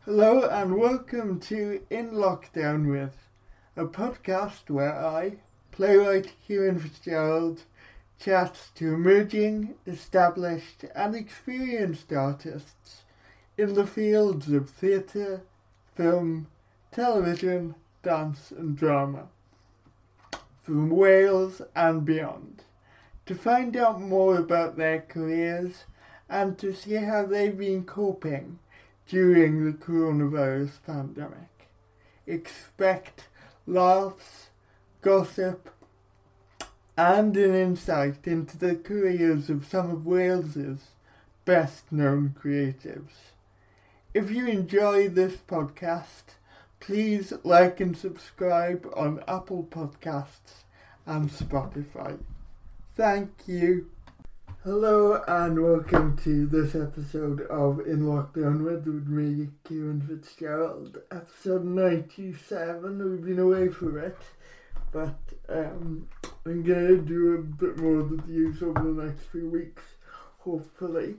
Hello and welcome to In Lockdown With, a podcast where I, playwright Kieran Fitzgerald, chats to emerging, established and experienced artists in the fields of theatre, film, television, dance and drama, from Wales and beyond, to find out more about their careers and to see how they've been coping during the coronavirus pandemic. Expect laughs, gossip, and an insight into the careers of some of Wales's best-known creatives. If you enjoy this podcast, please like and subscribe on Apple Podcasts and Spotify. Thank you. Hello and welcome to this episode of In Lockdown With me, Kieran Fitzgerald. Episode 97, we've been away for it, but I'm going to do a bit more with you over the next few weeks, hopefully.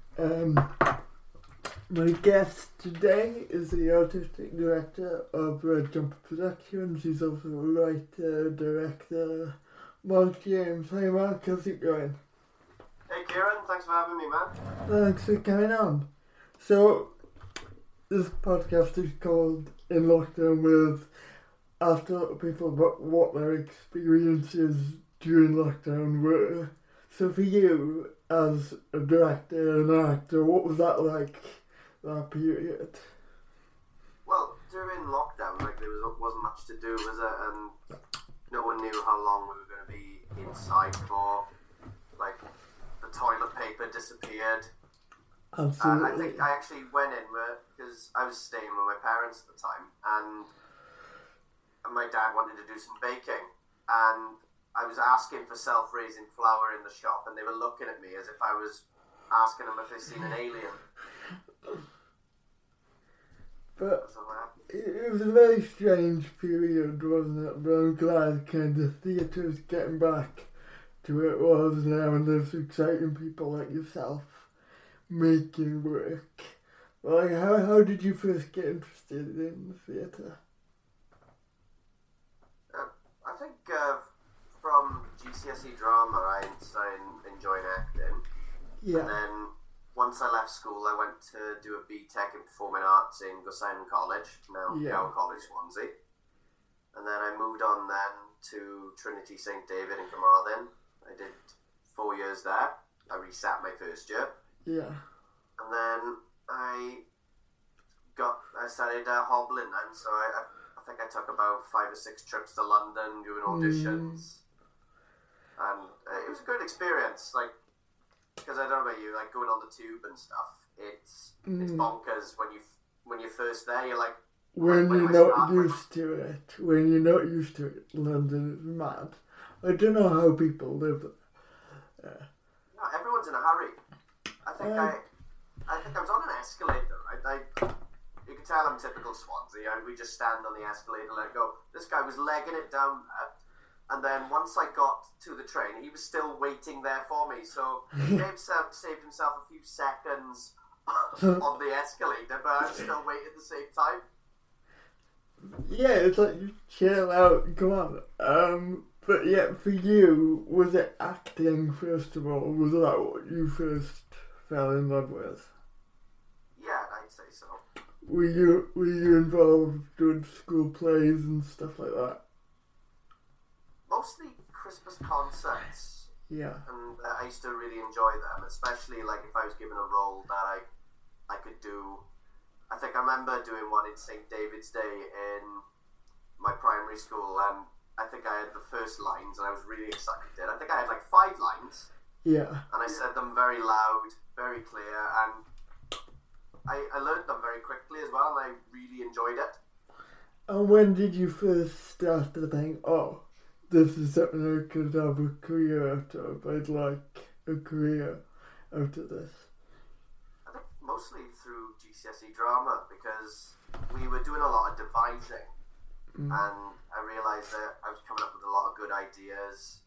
My guest today is the artistic director of Red Jumper Productions. He's also a writer, director, Mark James. Hi Mark, how's it going? Hey Kieran, thanks for having me, man. Thanks for coming on. So, this podcast is called In Lockdown With. Asked a lot of people about what their experiences during lockdown were. So for you, as a director and an actor, what was that like, that period? Well, during lockdown, there wasn't much to do, was it? And no one knew how long we were going to be inside for. The toilet paper disappeared. Absolutely. I think I actually went in because I was staying with my parents at the time, and my dad wanted to do some baking, and I was asking for self-raising flour in the shop, and they were looking at me as if I was asking them if they'd seen an alien. But it was a very strange period, wasn't it? But I'm glad kind of theatre's getting back to where it was now, and there's exciting people like yourself making work. How did you first get interested in the theatre? I think from GCSE drama I started enjoying acting. Yeah. And then once I left school I went to do a BTEC in Performing Arts in Gorseinon College, now College Swansea. And then I moved on then to Trinity St David in Carmarthen. I did 4 years there. I resat my first year. Yeah. And then I started hobbling then, so I think I took about 5 or 6 trips to London doing auditions. And it was a good experience, because I don't know about you, going on the tube and stuff, it's bonkers when you're first there, you're like... When you're not used to it, London is mad. I don't know how people live there. No, everyone's in a hurry. I think I was on an escalator, right? You can tell I'm typical Swansea. We just stand on the escalator, let it go. This guy was legging it down there, and then once I got to the train, he was still waiting there for me. So he saved himself a few seconds on the escalator, but I was still waiting at the same time. Yeah, it's like you chill out, come on. But yeah, for you, was it acting first of all? Was that what you first fell in love with? Yeah, I'd say so. Were you involved with school plays and stuff like that? Mostly Christmas concerts. Yeah. And I used to really enjoy them, especially if I was given a role that I could do. I think I remember doing one in St David's Day in my primary school, and I think I had the first lines, and I was really excited. I think I had 5 lines. Yeah. And I said them very loud, very clear, and I learned them very quickly as well, and I really enjoyed it. And when did you first start to think, oh, this is something I could have a career out of? I'd like a career out of this. I think mostly through GCSE drama, because we were doing a lot of devising. And I realised that I was coming up with a lot of good ideas.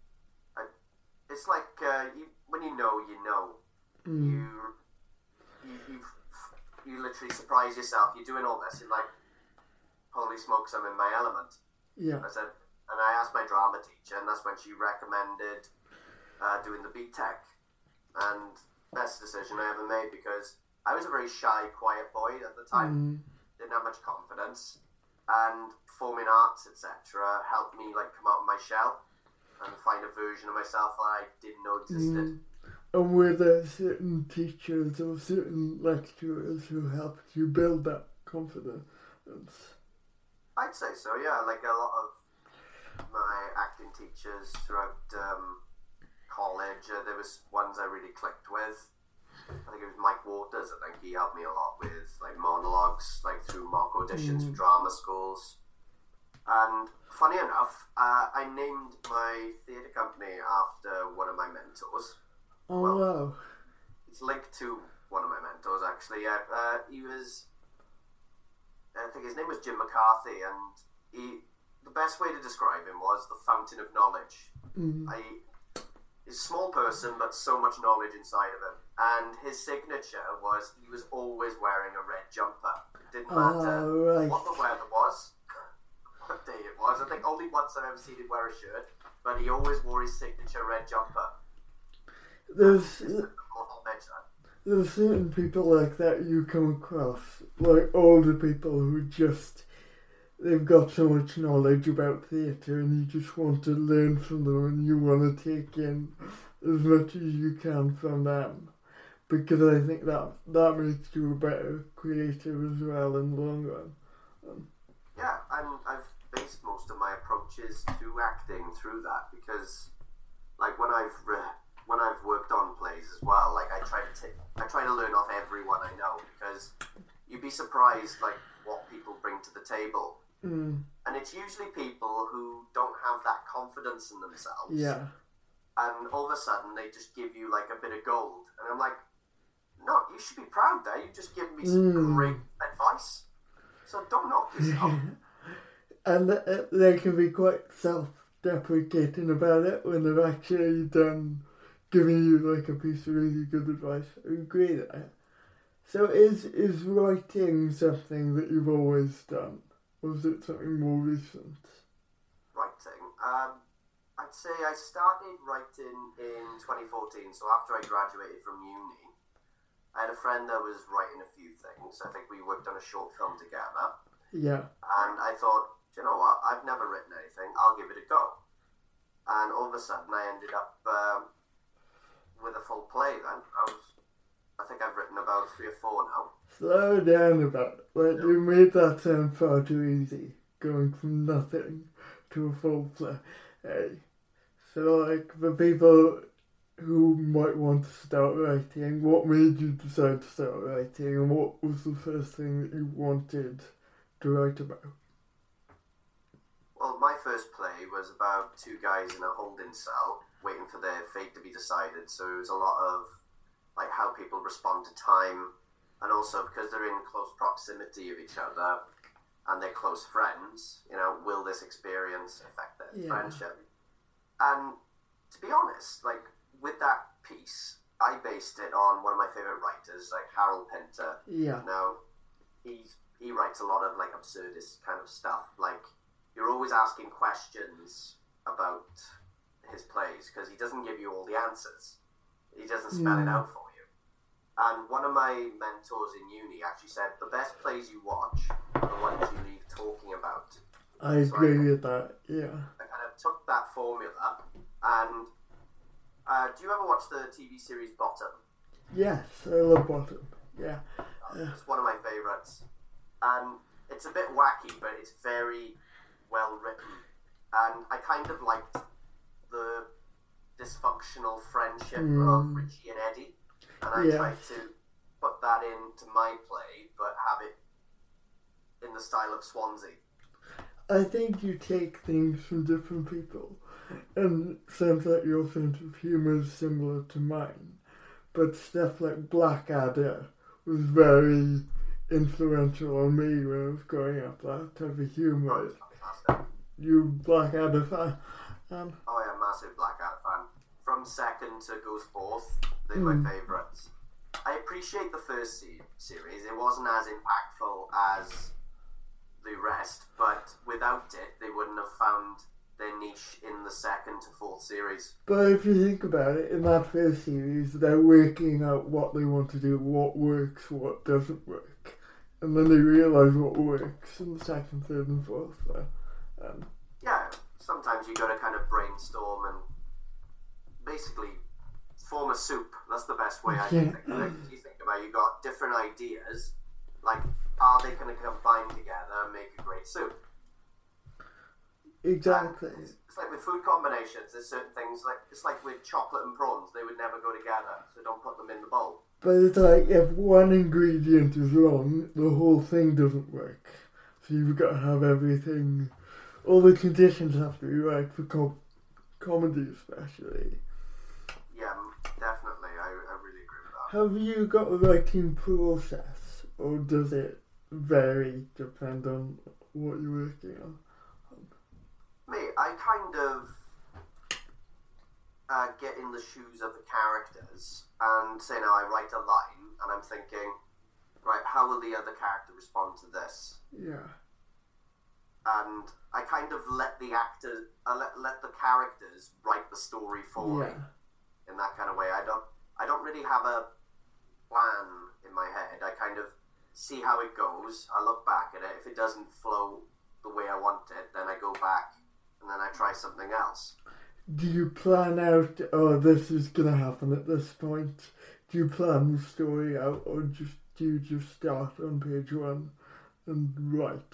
It's when you know, you know. You you literally surprise yourself. You're doing all this. You're like, holy smokes, I'm in my element. Yeah. I said, and I asked my drama teacher, and that's when she recommended doing the BTEC. And best decision I ever made, because I was a very shy, quiet boy at the time. Didn't have much confidence, and performing arts, etc., helped me like come out of my shell and find a version of myself that I didn't know existed. And were there certain teachers or certain lecturers who helped you build that confidence? I'd say so, yeah. Like a lot of my acting teachers throughout college, there was ones I really clicked with. I think it was Mike Waters. I think he helped me a lot with like monologues, like through mock auditions for drama schools. And funny enough, I named my theatre company after one of my mentors. Oh, well, wow. It's linked to one of my mentors, actually. He was, I think his name was Jim McCarthy, and the best way to describe him was the fountain of knowledge. He's a small person, but so much knowledge inside of him. And his signature was he was always wearing a red jumper. It didn't matter what the weather was, what day it was. I think only once I've ever seen him wear a shirt, but he always wore his signature red jumper. There's I'll certain people like that you come across, like older people who just, they've got so much knowledge about theatre and you just want to learn from them and you want to take in as much as you can from them. Because I think that makes you a better creative as well in the long run. Yeah, and I've based most of my approaches to acting through that, because like when I've worked on plays as well, like I try to learn off everyone I know, because you'd be surprised like what people bring to the table. And it's usually people who don't have that confidence in themselves. Yeah. And all of a sudden they just give you like a bit of gold, and I'm like, no, you should be proud there. You've just given me some great advice. So don't knock yourself. And they can be quite self-deprecating about it when they've actually done giving you like a piece of really good advice. I agree there. So is writing something that you've always done? Or is it something more recent? Writing? I'd say I started writing in 2014, so after I graduated from uni. I had a friend that was writing a few things. I think we worked on a short film together. Yeah. And I thought, you know what, I've never written anything, I'll give it a go. And all of a sudden I ended up with a full play then. I think I've written about 3 or 4 now. Slow down about it. Like, you made that sound far too easy, going from nothing to a full play. Hey. So like, the people who might want to start writing, what made you decide to start writing, and what was the first thing that you wanted to write about? Well, my first play was about 2 guys in a holding cell waiting for their fate to be decided, so it was a lot of like how people respond to time, and also because they're in close proximity of each other and they're close friends, you know, will this experience affect their friendship? And to be honest, like with that piece, I based it on one of my favourite writers, like Harold Pinter. Yeah. Now, he writes a lot of like absurdist kind of stuff. Like, you're always asking questions about his plays because he doesn't give you all the answers. He doesn't spell it out for you. And one of my mentors in uni actually said, the best plays you watch are the ones you leave talking about. I agree with that, yeah. I kind of took that formula and do you ever watch the TV series Bottom? Yes, I love Bottom, yeah. It's one of my favourites. And it's a bit wacky, but it's very well written. And I kind of liked the dysfunctional friendship of Richie and Eddie. And I tried to put that into my play, but have it in the style of Swansea. I think you take things from different people. And it sounds like your sense of humour is similar to mine. But stuff like Blackadder was very influential on me when I was growing up. That type of humour. You Blackadder fan? Oh yeah, massive Blackadder fan. From second to goes fourth, they're my favourites. I appreciate the first series. It wasn't as impactful as the rest, but without it, they wouldn't have found their niche in the second to fourth series. But if you think about it, in that first series, they're working out what they want to do, what works, what doesn't work. And then they realise what works in the second, third and fourth. Yeah, sometimes you got to kind of brainstorm and basically form a soup. That's the best way I can think of it. You think about it, you got different ideas, like, are they going to combine together and make a great soup? Exactly. It's like with food combinations, there's certain things, like it's like with chocolate and prawns, they would never go together, so don't put them in the bowl. But it's like, if one ingredient is wrong, the whole thing doesn't work. So you've got to have everything, all the conditions have to be right for comedy especially. Yeah, definitely, I really agree with that. Have you got a writing process, or does it vary, depend on what you're working on? Me, I kind of get in the shoes of the characters and say, now I write a line and I'm thinking, right, how will the other character respond to this? Yeah. And I kind of let the characters write the story for me in that kind of way. I don't really have a plan in my head. I kind of see how it goes. I look back at it. If it doesn't flow the way I want it, then I go back and then I try something else. Do you plan out, oh, this is going to happen at this point? Do you plan the story out, or do you just start on page one and write?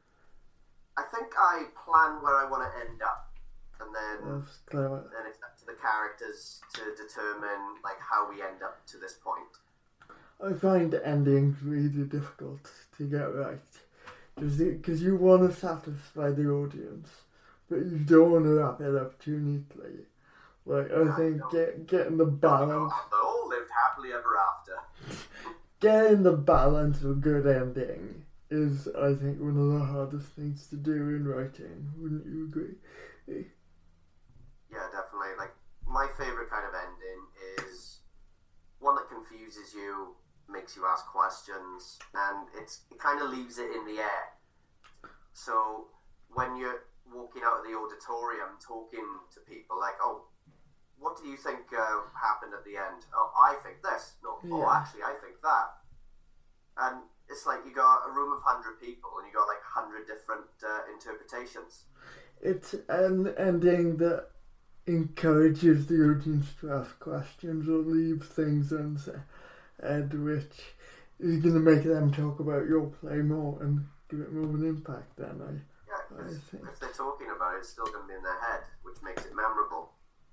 I think I plan where I want to end up, and then That's clever. Then it's up to the characters to determine like how we end up to this point. I find endings really difficult to get right, because you want to satisfy the audience, but you don't want to wrap it up too neatly. Like, I think getting the balance... They all lived happily ever after. Getting the balance of a good ending is, I think, one of the hardest things to do in writing. Wouldn't you agree? Yeah, definitely. Like, my favourite kind of ending is one that confuses you, makes you ask questions, and it kind of leaves it in the air. So when you're walking out of the auditorium talking to people, like, oh, what do you think happened at the end? Oh, I think this. No, oh, actually, I think that. And it's like you got a room of 100 people and you got like 100 different interpretations. It's an ending that encourages the audience to ask questions or leave things unsaid, which is going to make them talk about your play more and give it more of an impact then, I think. If they're talking about it, it's still going to be in their head, which makes it memorable.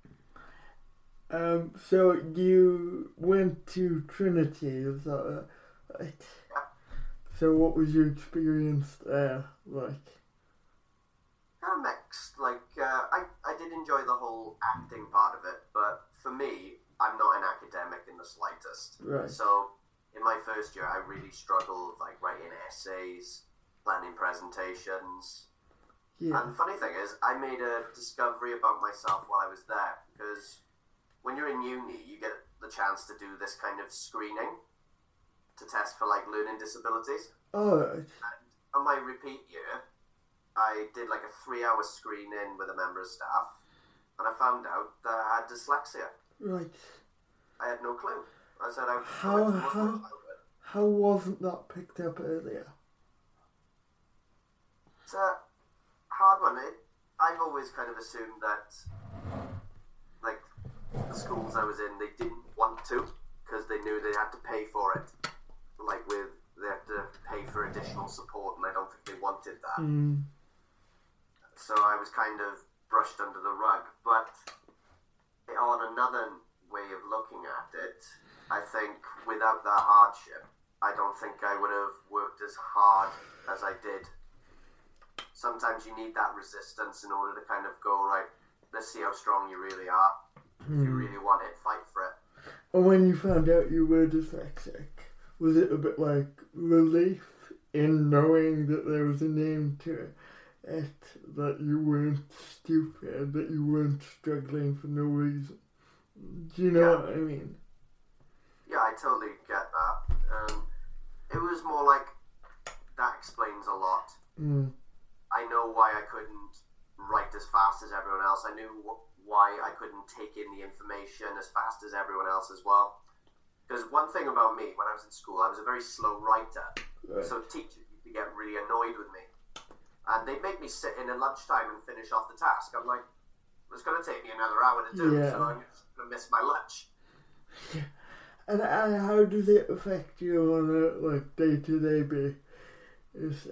So you went to Trinity, is that right? Yeah. So what was your experience there like? Kind of mixed. Like, I did enjoy the whole acting part of it, but for me, I'm not an academic in the slightest. Right. So in my first year, I really struggled, like, writing essays, planning presentations. Yeah. And the funny thing is, I made a discovery about myself while I was there, because when you're in uni, you get the chance to do this kind of screening to test for, like, learning disabilities. Oh, right. And on my repeat year, I did, like, a 3-hour screening with a member of staff, and I found out that I had dyslexia. Right. I had no clue. I said, how wasn't that picked up earlier? It's a hard one. I've always kind of assumed that, like, the schools I was in, they didn't want to, because they knew they had to pay for it. Like, they had to pay for additional support, and I don't think they wanted that. So I was kind of brushed under the rug. But on another way of looking at it, I think without that hardship, I don't think I would have worked as hard as I did. Sometimes you need that resistance in order to kind of go, right, let's see how strong you really are. If you really want it, fight for it. And when you found out you were dyslexic, was it a bit like relief in knowing that there was a name to it, that you weren't stupid, that you weren't struggling for no reason? Do you know what I mean? Yeah, I totally get that. It was more like, that explains a lot. I know why I couldn't write as fast as everyone else. I knew why I couldn't take in the information as fast as everyone else as well. Because one thing about me, when I was in school, I was a very slow writer. Right. So teachers used to get really annoyed with me. And they'd make me sit in at lunchtime and finish off the task. I'm like, it's going to take me another hour to do, so I'm going to miss my lunch. Yeah. And how does it affect you on a day-to-day basis?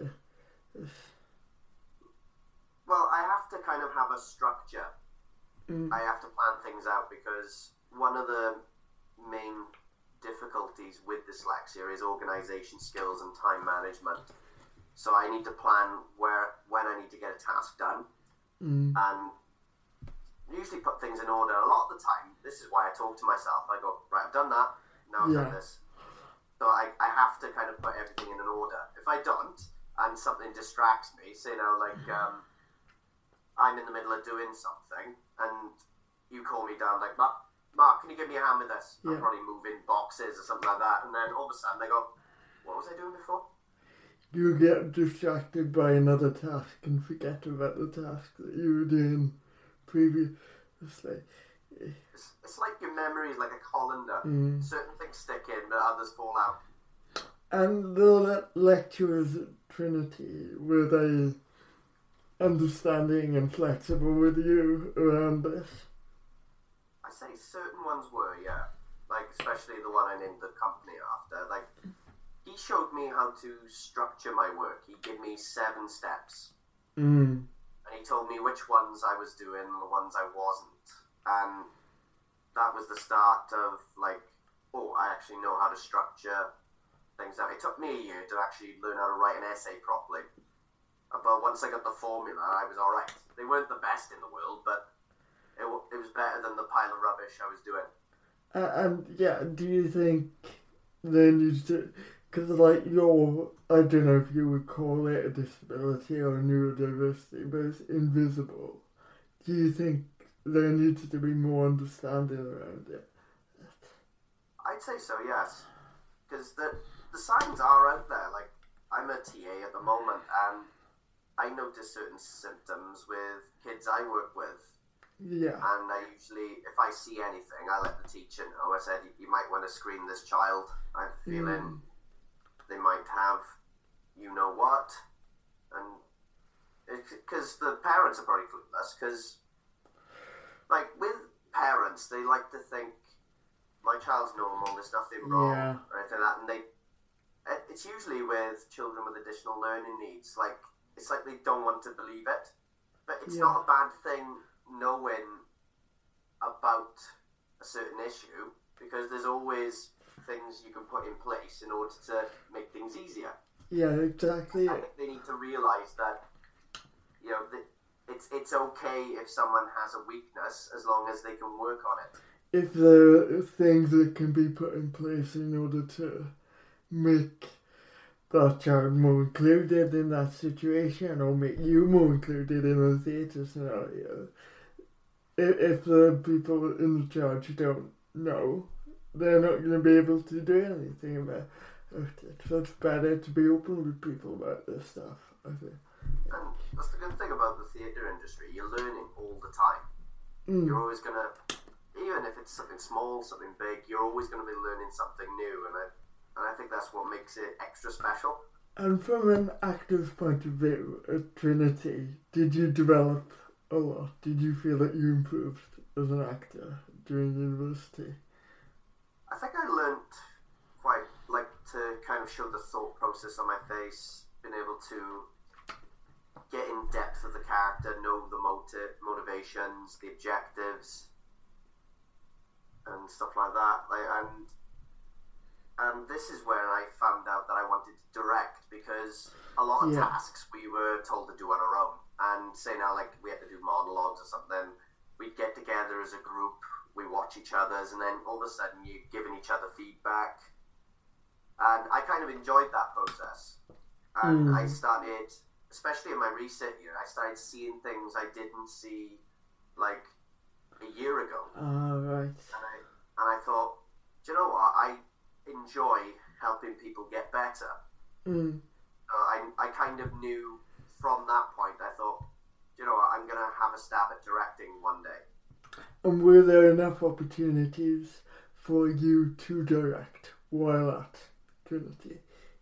Well, I have to kind of have a structure. I have to plan things out, because one of the main difficulties with dyslexia is organisation skills and time management. So I need to plan when I need to get a task done, and usually put things in order. A lot of the time, this is why I talk to myself. I go, right, I've done that, now I've done this. So I have to kind of put everything in an order. If I don't, and something distracts me, say now, like, I'm in the middle of doing something, and you call me down, like, Mark, can you give me a hand with this? I'm probably moving boxes or something like that, and then all of a sudden I go, what was I doing before? You get distracted by another task and forget about the task that you were doing previously. It's like your memory is like a colander. Certain things stick in, but others fall out. And the lecturers at Trinity, were they understanding and flexible with you around this? I say certain ones were, yeah. Like, especially the one I named the company after. Like, he showed me how to structure my work. He gave me 7 steps. And he told me which ones I was doing and the ones I wasn't. And that was the start of, like, I actually know how to structure things out. It took me a year to actually learn how to write an essay properly. But once I got the formula, I was alright. They weren't the best in the world, but it was better than the pile of rubbish I was doing. Do you think they need to... Because, like, I don't know if you would call it a disability or a neurodiversity, but it's invisible. Do you think there needs to be more understanding around it? I'd say so, yes. Because the signs are out there. Like, I'm a TA at the moment, and I notice certain symptoms with kids I work with. Yeah. And I usually, if I see anything, I let the teacher know. I said, you might want to screen this child. I'm feeling... They might have you-know-what, and because the parents are probably clueless, because, like, with parents, they like to think, my child's normal, there's nothing wrong, or anything like that, and it's usually with children with additional learning needs, like, it's like they don't want to believe it, but it's not a bad thing knowing about a certain issue, because there's always things you can put in place in order to make things easier. Yeah, exactly. I think they need to realise that, you know, it's okay if someone has a weakness as long as they can work on it. If there are things that can be put in place in order to make that child more included in that situation, or make you more included in a theatre scenario, if the people in the charge don't know, they're not going to be able to do anything about it. So it's better to be open with people about this stuff, I think. And that's the good thing about the theatre industry. You're learning all the time. You're always going to, even if it's something small, something big, you're always going to be learning something new. And I think that's what makes it extra special. And from an actor's point of view, at Trinity, did you develop a lot? Did you feel that you improved as an actor during university? I think I learnt quite, like, to kind of show the thought process on my face, being able to get in depth of the character, know the motivations, the objectives, and stuff like that. And this is where I found out that I wanted to direct, because a lot of tasks we were told to do on our own. And say now, like, we had to do monologues or something, we'd get together as a group, we watch each other's, and then all of a sudden you're giving each other feedback. And I kind of enjoyed that process. And I started, especially in my recent year, I started seeing things I didn't see, like, a year ago. Right. And I thought, do you know what? enjoy helping people get better. I kind of knew from that point, I thought, you know what, I'm going to have a stab at directing one day. And were there enough opportunities for you to direct while at Trinity?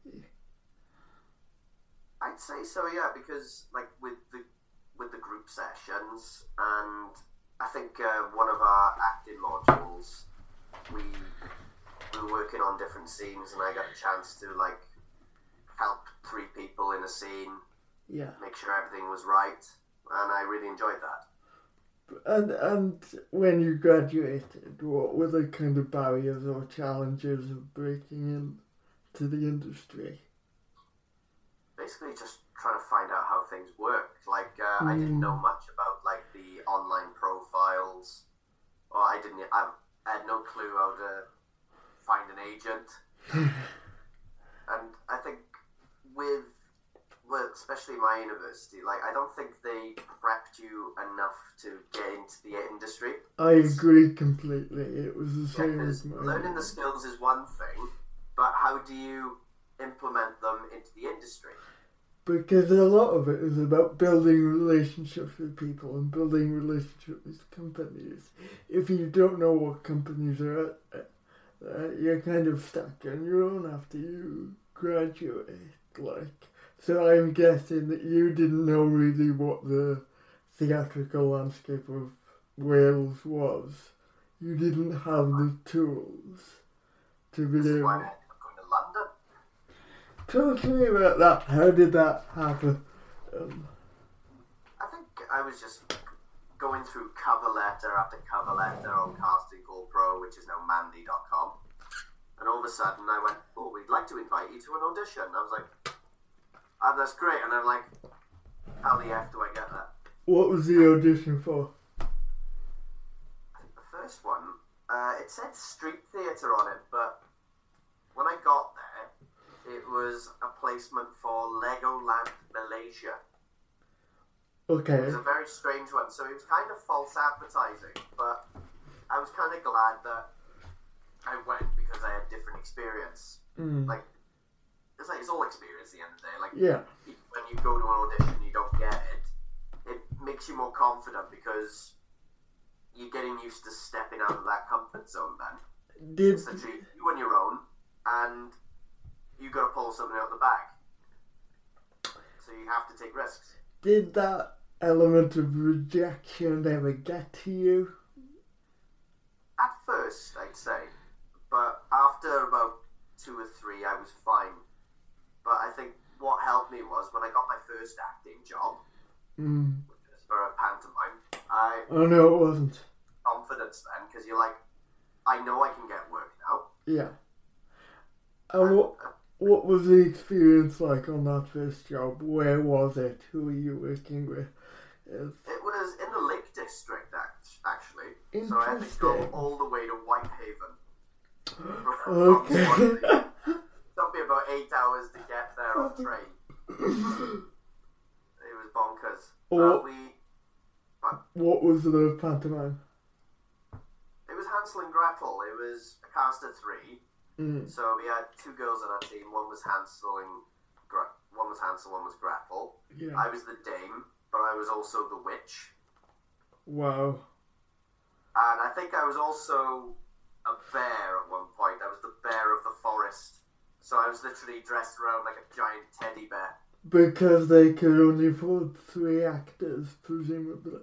I'd say so, yeah, because like with the group sessions, and I think one of our acting modules, we were working on different scenes, and I got a chance to like help 3 people in a scene, make sure everything was right, and I really enjoyed that. And when you graduated, what were the kind of barriers or challenges of breaking into the industry? Basically, just trying to find out how things worked. Like, I didn't know much about like the online profiles, or I had no clue how to find an agent. And I think with especially my university, like I don't think they prepped you enough to get into the industry. I agree completely. It was the same as mine. Learning the skills is one thing, but how do you implement them into the industry? Because a lot of it is about building relationships with people and building relationships with companies. If you don't know what companies are at, you're kind of stuck on your own after you graduate. So I'm guessing that you didn't know really what the theatrical landscape of Wales was. You didn't have the tools to be able. This is why I ended up going to London. Talk to me about that. How did that happen? I think I was just going through cover letter after cover letter on Casting Call Pro, which is now Mandy.com. And all of a sudden I went, oh, we'd like to invite you to an audition. I was like, oh, that's great. And I'm like, how the F do I get that? What was the audition for? I think the first one, it said street theatre on it, but when I got there, it was a placement for Legoland Malaysia. Okay. It was a very strange one, so it was kind of false advertising, but I was kind of glad that I went because I had different experience. Like, it's all experience at the end of the day. Like, when you go to an audition, you don't get it. It makes you more confident because you're getting used to stepping out of that comfort zone. Then essentially, you on your own, and you got to pull something out of the bag. So you have to take risks. Did that element of rejection ever get to you? At first, I'd say. But after about 2 or 3, I was fine. But I think what helped me was when I got my first acting job, which was for a pantomime, Oh no, it wasn't. Confidence then, because you're like, I know I can get work now. Yeah. And what was the experience like on that first job? Where was it? Who were you working with? It was in the Lake District, actually. Interesting. So I had to go all the way to Whitehaven. Okay. It took me about 8 hours to get there on train. It was bonkers. What was the pantomime? It was Hansel and Gretel. It was a cast of 3. So we had 2 girls on our team. One was Hansel, one was Gretel. Yeah. I was the dame, but I was also the witch. Wow. And I think I was also a bear at one point. I was the bear of the forest. So I was literally dressed around like a giant teddy bear. Because they could only afford 3 actors, presumably.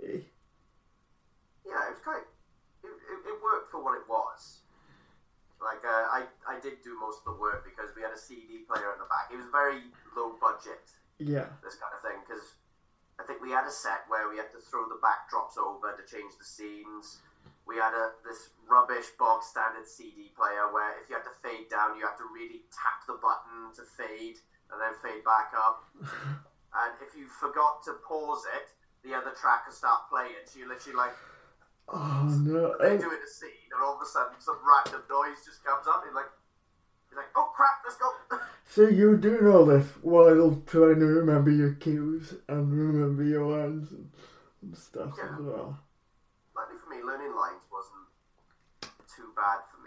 Yeah, it was great. It worked for what it was. Like, I did do most of the work because we had a CD player in the back. It was very low budget. Yeah. This kind of thing. Because I think we had a set where we had to throw the backdrops over to change the scenes. We had this rubbish bog standard CD player where if you had to fade down, you had to really tap the button to fade and then fade back up. And if you forgot to pause it, the other track would start playing. So you're literally like, oh no. They're doing a scene and all of a sudden some random noise just comes up. You're like, oh crap, let's go. So you were doing all this while trying to remember your cues and remember your lines and stuff as well. Luckily for me, learning lines wasn't too bad for me.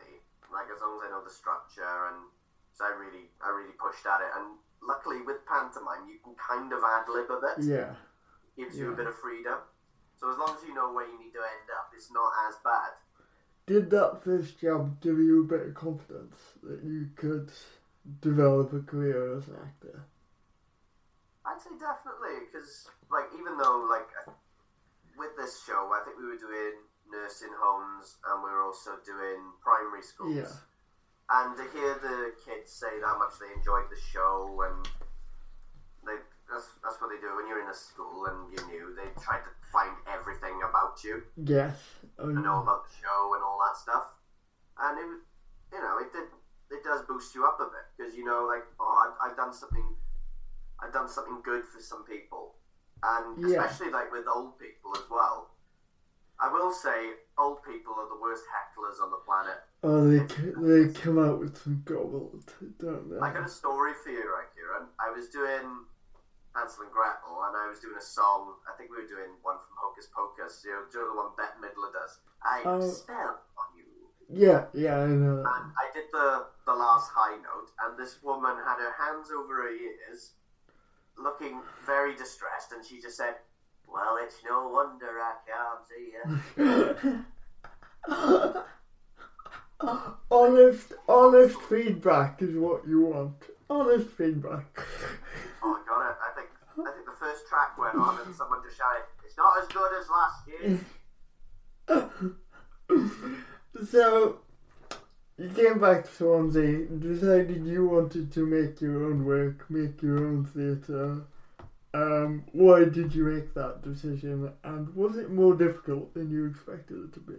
like as long as I know the structure, and so I really pushed at it. And luckily with pantomime, you can kind of ad lib a bit. Yeah. Gives you a bit of freedom. So as long as you know where you need to end up, it's not as bad. Did that first job give you a bit of confidence that you could develop a career as an actor? I'd say definitely, because like even though like with this show, I think we were doing nursing homes and we were also doing primary schools. Yeah. And to hear the kids say how much they enjoyed the show, and that's what they do when you're in a school and you're new. They try to find everything about you. Yes. To know about the show and all that stuff. And it does boost you up a bit, because like, oh, I've done something good for some people, and especially like with old people as well. I will say old people are the worst hecklers on the planet. Oh, they come out with some gold, don't they? I got a story for you right here. I was doing Hansel and Gretel, and I was doing a song. I think we were doing one from Hocus Pocus. You know the one Bette Midler does. I spell on you. Yeah, I know. And I did the last high note, and this woman had her hands over her ears, looking very distressed, and she just said, "Well, it's no wonder I can't see you." honest feedback is what you want. Honest feedback. Oh, I got it. I think the first track went on, and someone just shouted, "It's not as good as last year." So, you came back to Swansea, decided you wanted to make your own work, make your own theatre. Why did you make that decision, and was it more difficult than you expected it to be?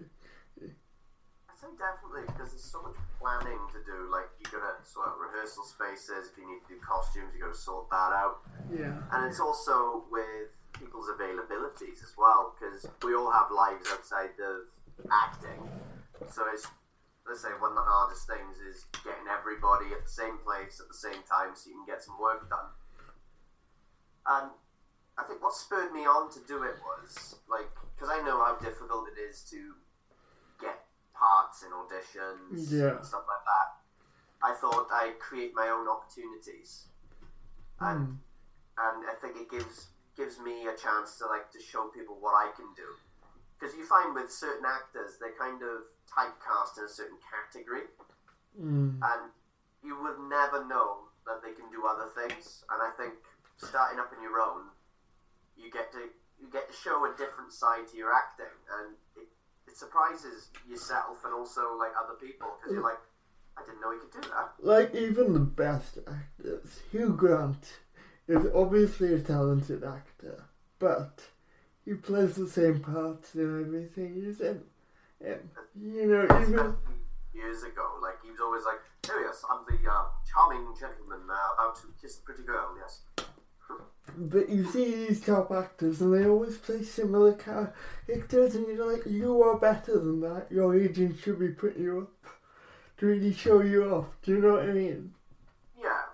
I'd say definitely, because there's so much planning to do. Like, you gotta sort out rehearsal spaces. If you need to do costumes, you gotta sort that out. Yeah. And it's also with people's availabilities as well, because we all have lives outside of acting. So it's, let's say, one of the hardest things is getting everybody at the same place at the same time so you can get some work done. And I think what spurred me on to do it was, like, because I know how difficult it is to get parts in auditions and stuff like that. I thought I'd create my own opportunities. And I think it gives me a chance to show people what I can do. Because you find with certain actors, they're kind of typecast in a certain category. And you would never know that they can do other things. And I think starting up on your own, you get to show a different side to your acting, and it surprises yourself and also like other people, because you're like, I didn't know he could do that. Like, even the best actors, Hugh Grant is obviously a talented actor, but he plays the same parts in everything he's in. And, even years ago, like, he was always like, "Oh yes, I'm the charming gentleman about to kiss the pretty girl." Yes. But you see these top actors, and they always play similar characters, and you're like, you are better than that. Your agent should be putting you up to really show you off. Do you know what I mean? Yeah.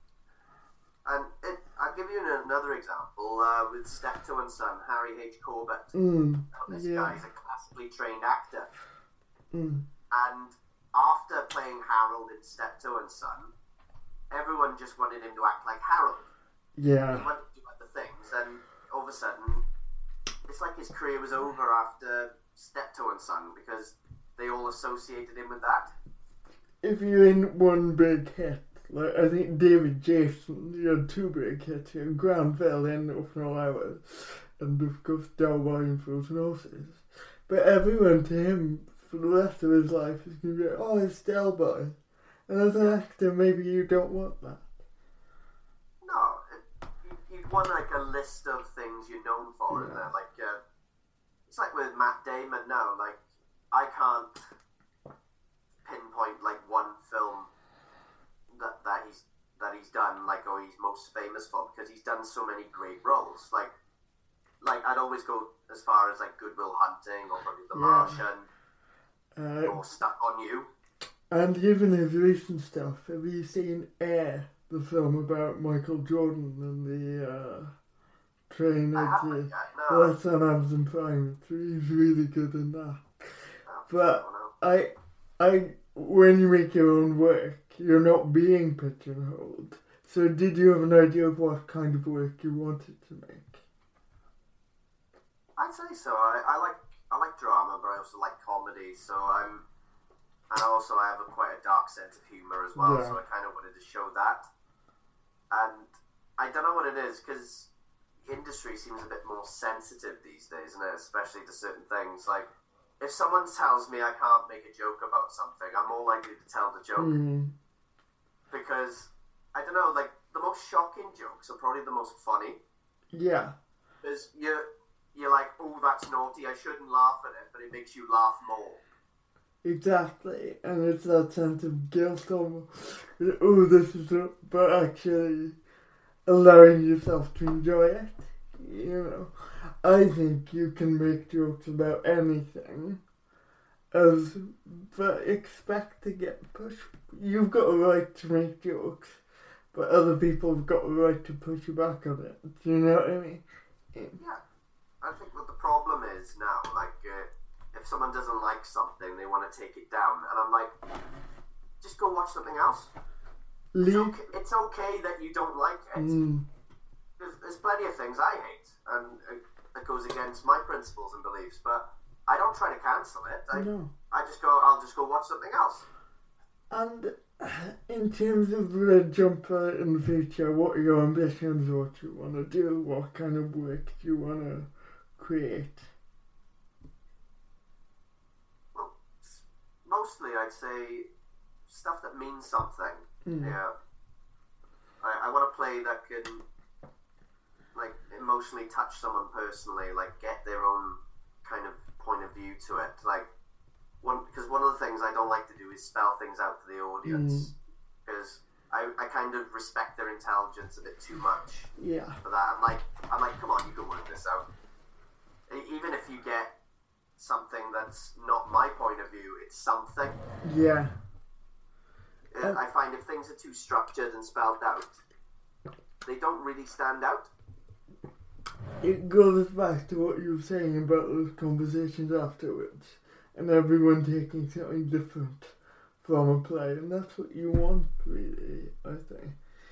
And I'll give you another example with Steptoe and Son, Harry H. Corbett. This guy is a classically trained actor. And after playing Harold in Steptoe and Son, everyone just wanted him to act like Harold. Yeah. He wanted to do other things, and all of a sudden, it's like his career was over after Steptoe and Son, because they all associated him with that. If you're in one big hit, like I think David Jason, you had two big hits here, Granville in Up No Hours, and of course Delboy in Frozen Horses. But everyone to him, for the rest of his life, is going to be like, oh, it's Delboy. And as an actor, maybe you don't want that. You've won like a list of things you're known for, and like it's like with Matt Damon now. Like, I can't pinpoint like one film that he's done, like, or he's most famous for, because he's done so many great roles. Like I'd always go as far as like Good Will Hunting, or probably The Martian, or Stuck on You. And even his recent stuff. Have you seen Air? The film about Michael Jordan and the train exit. No. That's on Amazon Prime. He's really good in that. But I when you make your own work, you're not being pigeonholed. So did you have an idea of what kind of work you wanted to make? I'd say so. I like drama, but I also like comedy. So and also I have quite a dark sense of humor as well. Yeah. So I kind of wanted to show that. And I don't know what it is, because industry seems a bit more sensitive these days, isn't it? Especially to certain things. Like, if someone tells me I can't make a joke about something, I'm more likely to tell the joke. Because, I don't know, like, the most shocking jokes are probably the most funny. Yeah. Because you're like, oh, that's naughty, I shouldn't laugh at it, but it makes you laugh more. Exactly. And it's that sense of guilt almost. Oh, this is it. But actually allowing yourself to enjoy it. You know, I think you can make jokes about anything, but expect to get pushed. You've got a right to make jokes, but other people have got a right to push you back on it. Do you know what I mean? Yeah. I think what the problem is now, like, if someone doesn't like something, they want to take it down, and I'm like, just go watch something else. It's okay that you don't like it. There's plenty of things I hate, and that goes against my principles and beliefs, but I don't try to cancel it. I'll just go watch something else. And in terms of Red Jumper in the future, what are your ambitions? What you want to do? What kind of work do you want to create? Well, mostly I'd say stuff that means something. Yeah. I want to play that can, like, emotionally touch someone personally, like, get their own kind of point of view to it. Like, because one of the things I don't like to do is spell things out for the audience, because I kind of respect their intelligence a bit too much. Yeah. For that, I'm like, come on, you can work this out. Even if you get something that's not my point of view, it's something. Yeah. I find if things are too structured and spelled out, they don't really stand out. It goes back to what you were saying about those conversations afterwards, and everyone taking something different from a play, and that's what you want, really, I think.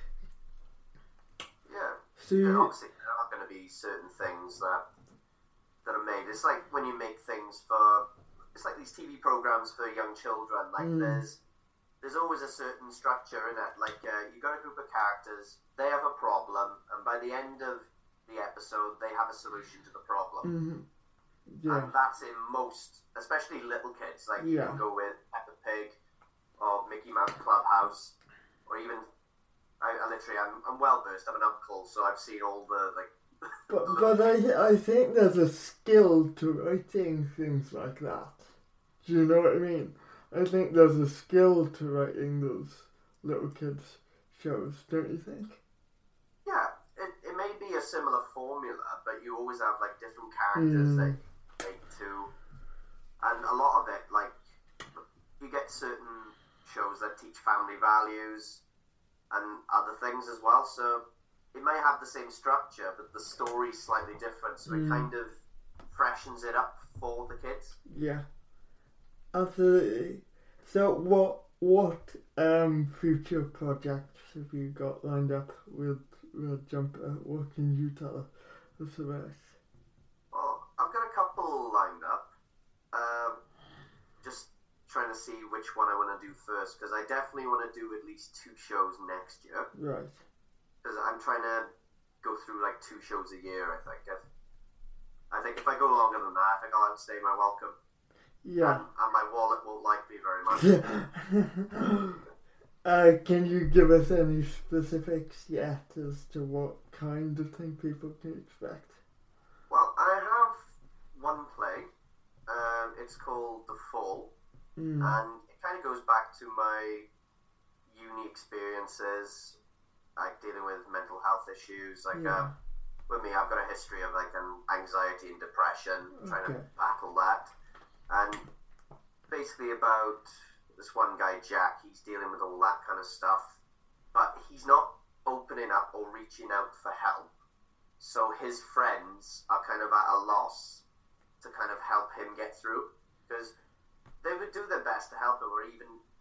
Yeah. So obviously, there are going to be certain things that are made. It's like when you make things it's like these TV programs for young children. Like there's always a certain structure in it. Like you got a group of characters, they have a problem, and by the end of the episode, they have a solution to the problem. Yeah. And that's in most, especially little kids. Like you can go with Peppa Pig or Mickey Mouse Clubhouse, or even I'm well versed. I'm an uncle, so I've seen all the like. But I think there's a skill to writing things like that. Do you know what I mean? I think there's a skill to writing those little kids shows, don't you think? Yeah, it may be a similar formula, but you always have like different characters that you make too. And a lot of it, like, you get certain shows that teach family values and other things as well, so it may have the same structure, but the story's slightly different, so it kind of freshens it up for the kids. Yeah, absolutely. So what future projects have you got lined up with Red Jumper? What can you tell us about? Well, I've got a couple lined up. Just trying to see which one I want to do first, because I definitely want to do at least 2 shows next year. Right. Because I'm trying to go through like 2 shows a year, I think. I think if I go longer than that, I think I'll outstay my welcome. Yeah. And my wallet won't like me very much. Can you give us any specifics yet as to what kind of thing people can expect? Well, I have one play. It's called The Fall. And it kind of goes back to my uni experiences, like dealing with mental health issues. Like with me, I've got a history of like anxiety and depression, trying to battle that. And basically about this one guy, Jack, he's dealing with all that kind of stuff, but he's not opening up or reaching out for help. So his friends are kind of at a loss to kind of help him get through, because they would do their best to help him, or even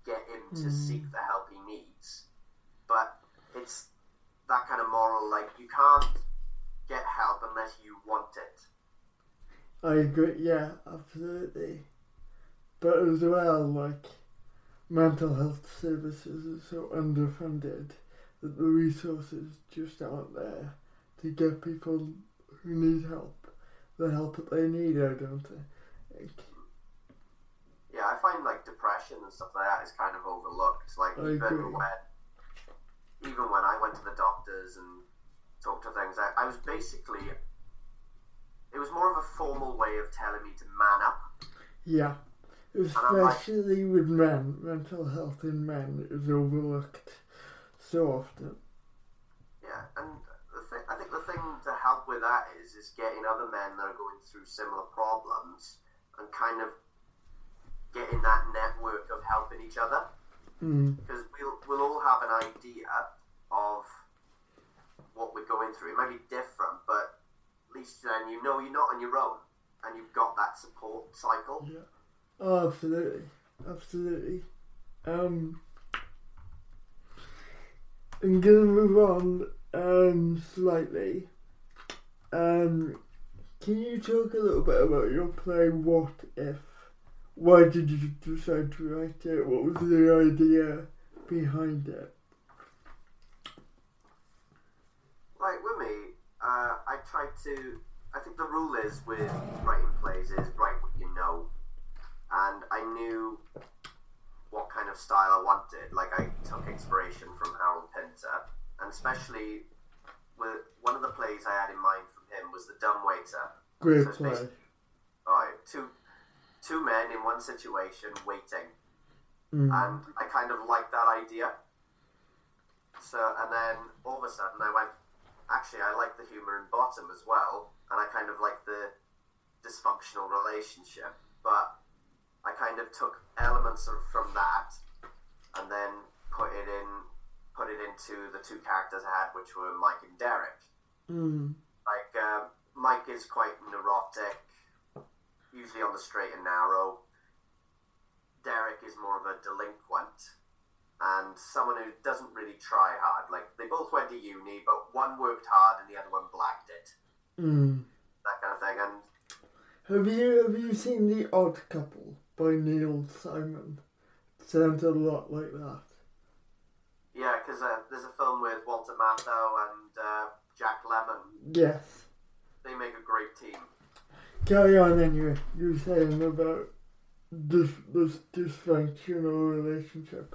get him to seek the help he needs. But it's that kind of moral, like, you can't get help unless you want it. I agree, yeah, absolutely. But as well, like, mental health services are so underfunded that the resources just aren't there to give people who need help the help that they need, I don't think. Yeah, I find, like, depression and stuff like that is kind of overlooked. Like, even when I went to the doctors and talked to things, I was basically, it was more of a formal way of telling me to man up. Yeah, especially with men. Mental health in men is overlooked so often. Yeah, and I think the thing to help with that is getting other men that are going through similar problems and kind of getting that network of helping each other. Because we'll all have an idea of what we're going through. It might be different, but at least then you know you're not on your own and you've got that support cycle. Yeah. Oh, absolutely. Absolutely. I'm going to move on slightly. Can you talk a little bit about your play What If? Why did you decide to write it? What was the idea behind it? Like with me, I think the rule is with writing plays is write what you know. And I knew what kind of style I wanted. Like, I took inspiration from Harold Pinter, and especially with one of the plays I had in mind from him was The Dumbwaiter. Great play. Two men in one situation waiting. And I kind of liked that idea. So, and then all of a sudden I went, actually I like the humour in Bottom as well, and I kind of like the dysfunctional relationship, but I kind of took elements from that and then put it into the two characters I had, which were Mike and Derek. Like, Mike is quite neurotic, usually on the straight and narrow. Derek is more of a delinquent and someone who doesn't really try hard. Like, they both went to uni, but one worked hard and the other one blacked it. That kind of thing. And have you seen The Odd Couple by Neil Simon? It sounds a lot like that. Yeah, because there's a film with Walter Matthau and Jack Lemmon. Yes. They make a great team. Carry on anyway. You were saying about this dysfunctional relationship.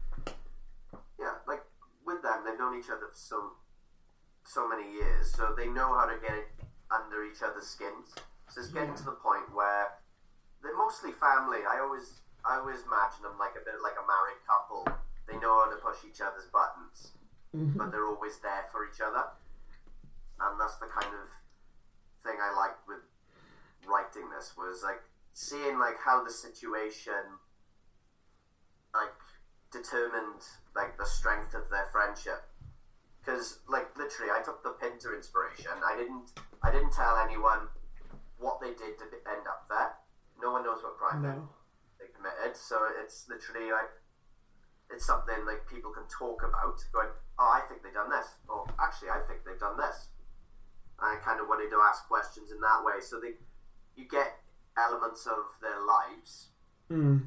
Yeah, like with them, they've known each other for so many years, so they know how to get under each other's skins. So it's getting to the point where they're mostly family. I always imagine them like a bit like a married couple. They know how to push each other's buttons, but they're always there for each other. And that's the kind of thing I liked with writing this, was like seeing like how the situation like determined like the strength of their friendship. Because like literally, I took the Pinter inspiration. I didn't tell anyone what they did to end up there. No one knows what crime they committed. So it's literally like, it's something like people can talk about, going, oh, I think they've done this, or actually I think they've done this. And I kind of wanted to ask questions in that way, so you get elements of their lives. And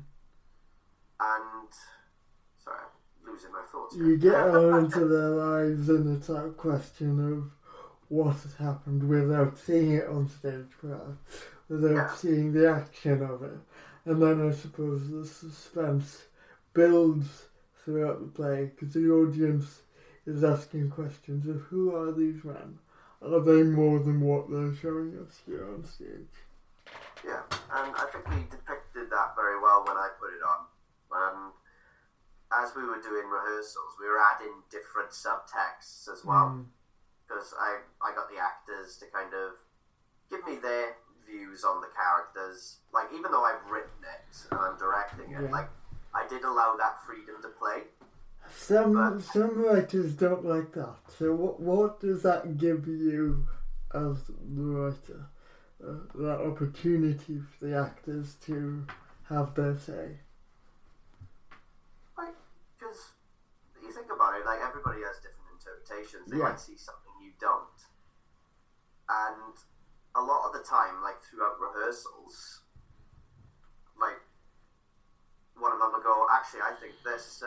sorry, I'm losing my thoughts. You get elements of their lives, and it's that question of what has happened without seeing it on stage, perhaps, without seeing the action of it. And then I suppose the suspense builds throughout the play, because the audience is asking questions of who are these men? Are they more than what they're showing us here on stage? Yeah, and I think we depicted that very well when I put it on. As we were doing rehearsals, we were adding different subtexts as well, because I got the actors to kind of give me their views on the characters. Like, even though I've written it and I'm directing it, like, I did allow that freedom to play. Some writers don't like that. So what does that give you as the writer? That opportunity for the actors to have their say? like everybody has different interpretations. They Yeah. might see something you don't. And a lot of the time, like throughout rehearsals, like one of them will go, actually, I think this.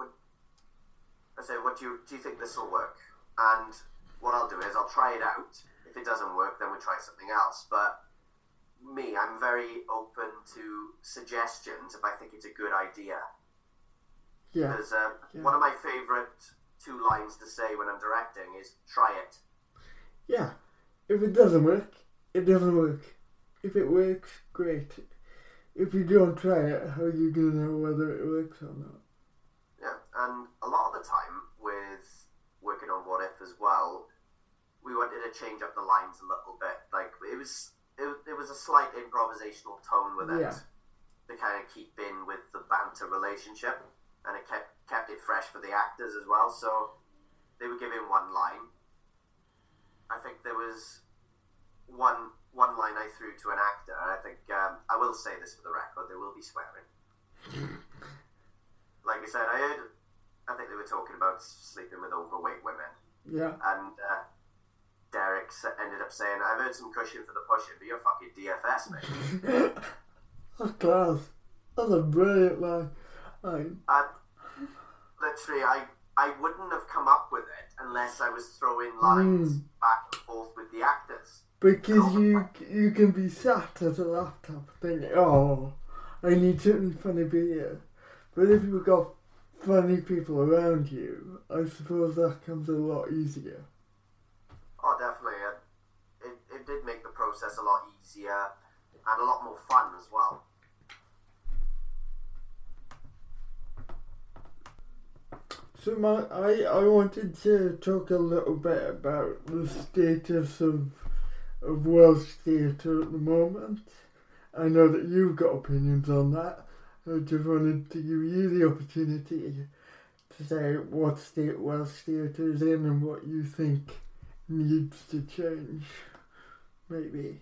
I say, what do you think this will work? And what I'll do is I'll try it out. If it doesn't work, then we try something else. But me, I'm very open to suggestions if I think it's a good idea. Yeah. Because one of my favourite 2 lines to say when I'm directing is try it. Yeah. If it doesn't work, it doesn't work. If it works, great. If you don't try it, how are you going to know whether it works or not? Yeah, and a lot of the time with working on What If as well, we wanted to change up the lines a little bit. Like it was a slight improvisational tone with it Yeah. to kind of keep in with the banter relationship, and it kept it fresh for the actors as well. So they were given one line. I think there was one line I threw to an actor, and I think I will say this for the record: there will be swearing. Like I said, I think they were talking about sleeping with overweight women. Yeah. And Derek ended up saying, I've heard some cushion for the pushing, but you're fucking DFS, mate. That's class. That's a brilliant line. And literally, I wouldn't have come up with it unless I was throwing lines back and forth with the actors. Because you can be sat at a laptop thinking, oh, I need something funny to be here. But if you've got funny people around you, I suppose that comes a lot easier. Oh, definitely. It did make the process a lot easier and a lot more fun as well. So I wanted to talk a little bit about the status of Welsh theatre at the moment. I know that you've got opinions on that. I just wanted to give you the opportunity to say what state Welsh theatre is in and what you think needs to change, maybe.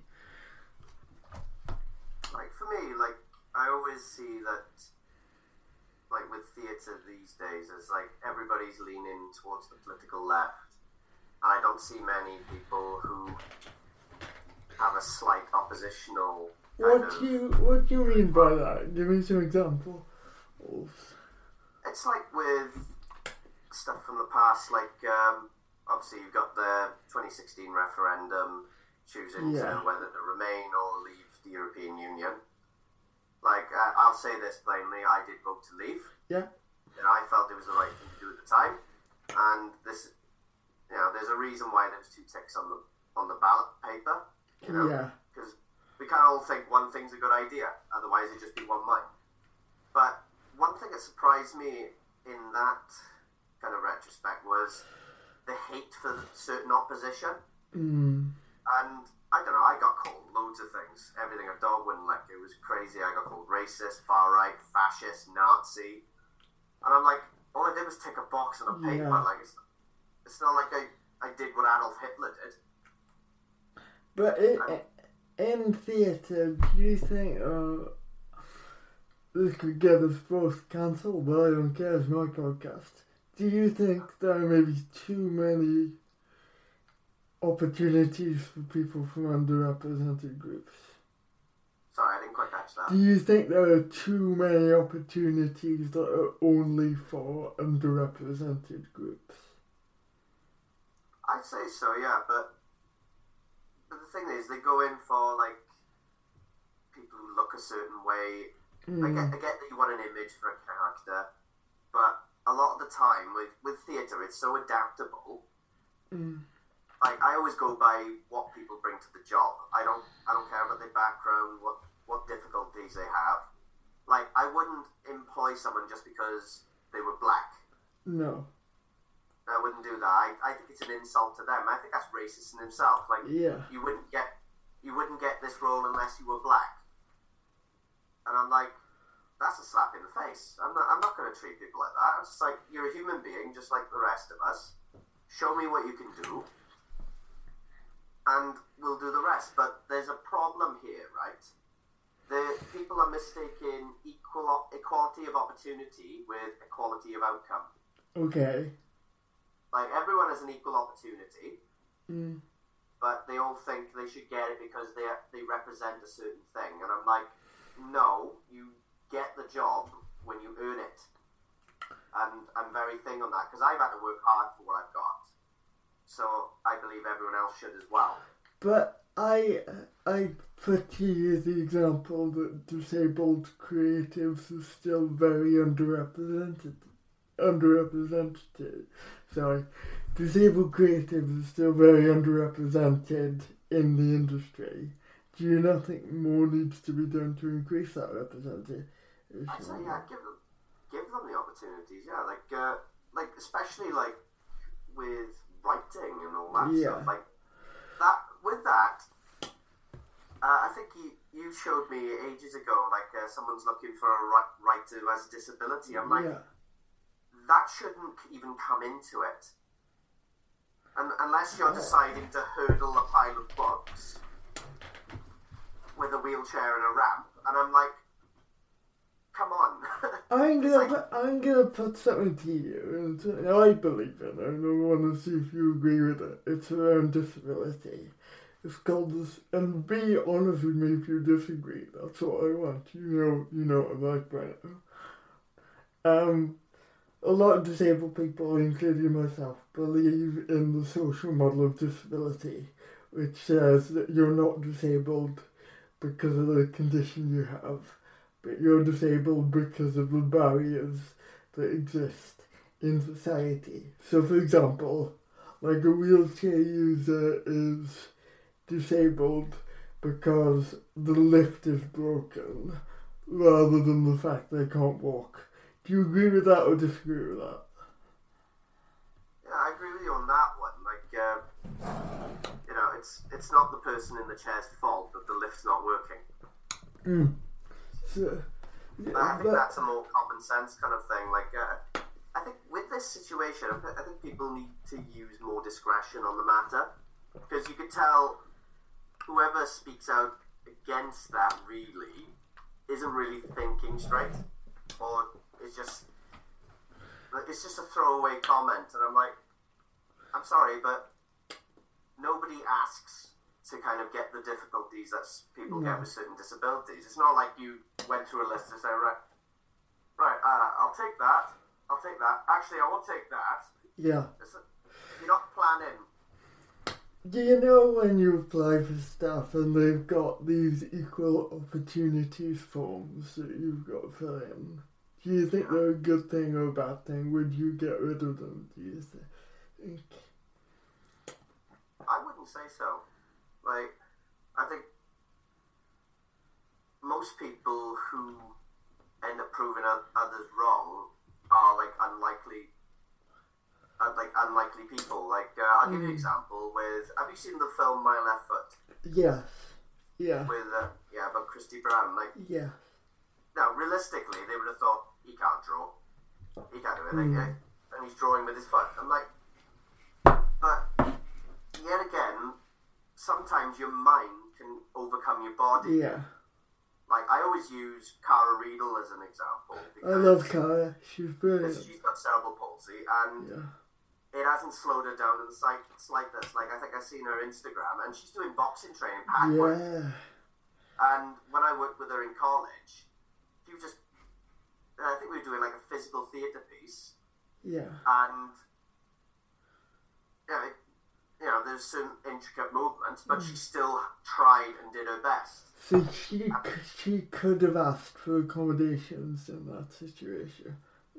Like for me, like I always see that, like with theatre these days, it's like everybody's leaning towards the political left, and I don't see many people who have a slight oppositional. What do you mean by that? Give me some examples. It's like with stuff from the past, like obviously you've got the 2016 referendum choosing to whether to remain or leave the European Union. Like I'll say this plainly, I did vote to leave. Yeah. And I felt it was the right thing to do at the time. And this, there's a reason why there's 2 ticks on the ballot paper. Yeah. Because we can't all think one thing's a good idea, otherwise it'd just be one mind. But one thing that surprised me in that kind of retrospect was the hate for certain opposition. And I don't know, I got called loads of things. Everything a dog wouldn't lick. It was crazy. I got called racist, far right, fascist, Nazi. And I'm like, all I did was tick a box on a paper. Yeah. Like it's not like I did what Adolf Hitler did. But in theatre, do you think this could get us both cancelled? But I don't care, it's my podcast. Do you think there may be too many opportunities for people from underrepresented groups? Sorry, I didn't quite catch that. Do you think there are too many opportunities that are only for underrepresented groups? I'd say so, yeah, but the thing is, they go in for, like, people who look a certain way. I get that you want an image for a character, but a lot of the time, with theatre, it's so adaptable. I always go by what people bring to the job. I don't care about their background, what difficulties they have. Like, I wouldn't employ someone just because they were black. No. I wouldn't do that. I think it's an insult to them. I think that's racist in himself. Like, Yeah. you wouldn't get this role unless you were black. And I'm like, that's a slap in the face. I'm not going to treat people like that. It's just like, you're a human being just like the rest of us. Show me what you can do, and we'll do the rest. But there's a problem here, right? The people are mistaking equality of opportunity with equality of outcome. Okay. like everyone has an equal opportunity, Mm. but they all think they should get it because they represent a certain thing. And I'm like, no, you get the job when you earn it. And I'm very thing on that because I've had to work hard for what I've got. So I believe everyone else should as well. But I put to you the example that disabled creatives are still very underrepresented. Disabled creatives are still very underrepresented in the industry. Do you not think more needs to be done to increase that representation? I'd say, yeah, give them the opportunities, yeah, like especially like with writing and all that stuff, like that. With that, I think you showed me ages ago, like someone's looking for a writer who has a disability. I'm like, that shouldn't even come into it, and unless you're deciding to hurdle a pile of books with a wheelchair and a ramp, and I'm like, come on. I'm gonna put something to you, and I believe in it, and I want to see if you agree with it. It's around disability. It's called this, and be honest with me if you disagree. That's what I want. You know what I'm like right now. A lot of disabled people, including myself, believe in the social model of disability, which says that you're not disabled because of the condition you have, but you're disabled because of the barriers that exist in society. So, for example, like a wheelchair user is disabled because the lift is broken, rather than the fact they can't walk. Do you agree with that or disagree with that? Yeah, I agree with you on that one. Like, it's not the person in the chair's fault that the lift's not working. So, I think that's a more common sense kind of thing. Like, I think with this situation, I think people need to use more discretion on the matter, because you could tell whoever speaks out against that really isn't really thinking straight, or it's just a throwaway comment. And I'm like, I'm sorry, but nobody asks to kind of get the difficulties that people get with certain disabilities. It's not like you went through a list and say, right, I'll take that. Actually, I won't take that. Yeah. You're not planning. Do you know when you apply for stuff and they've got these equal opportunities forms that you've got to fill in? Do you think they're a good thing or a bad thing? Would you get rid of them, do you think? I wouldn't say so. Like, I think most people who end up proving others wrong are like unlikely people. Like, I'll give you an example with. Have you seen the film My Left Foot? Yes. Yeah. With about Christy Brown. Like, yeah. Now, realistically, they would have thought he can't draw. He can't do anything, and he's drawing with his foot. I'm like, but yet again, sometimes your mind can overcome your body. Yeah. Like, I always use Cara Riedel as an example. I love Cara. She's brilliant. She's got cerebral palsy, and it hasn't slowed her down in the slightest. Like, I think I've seen her Instagram, and she's doing boxing training, pad work. And when I worked with her in college, she was just, I think we were doing like a physical theatre piece. Yeah. And, there's certain intricate movements, but she still tried and did her best. So she could have asked for accommodations in that situation.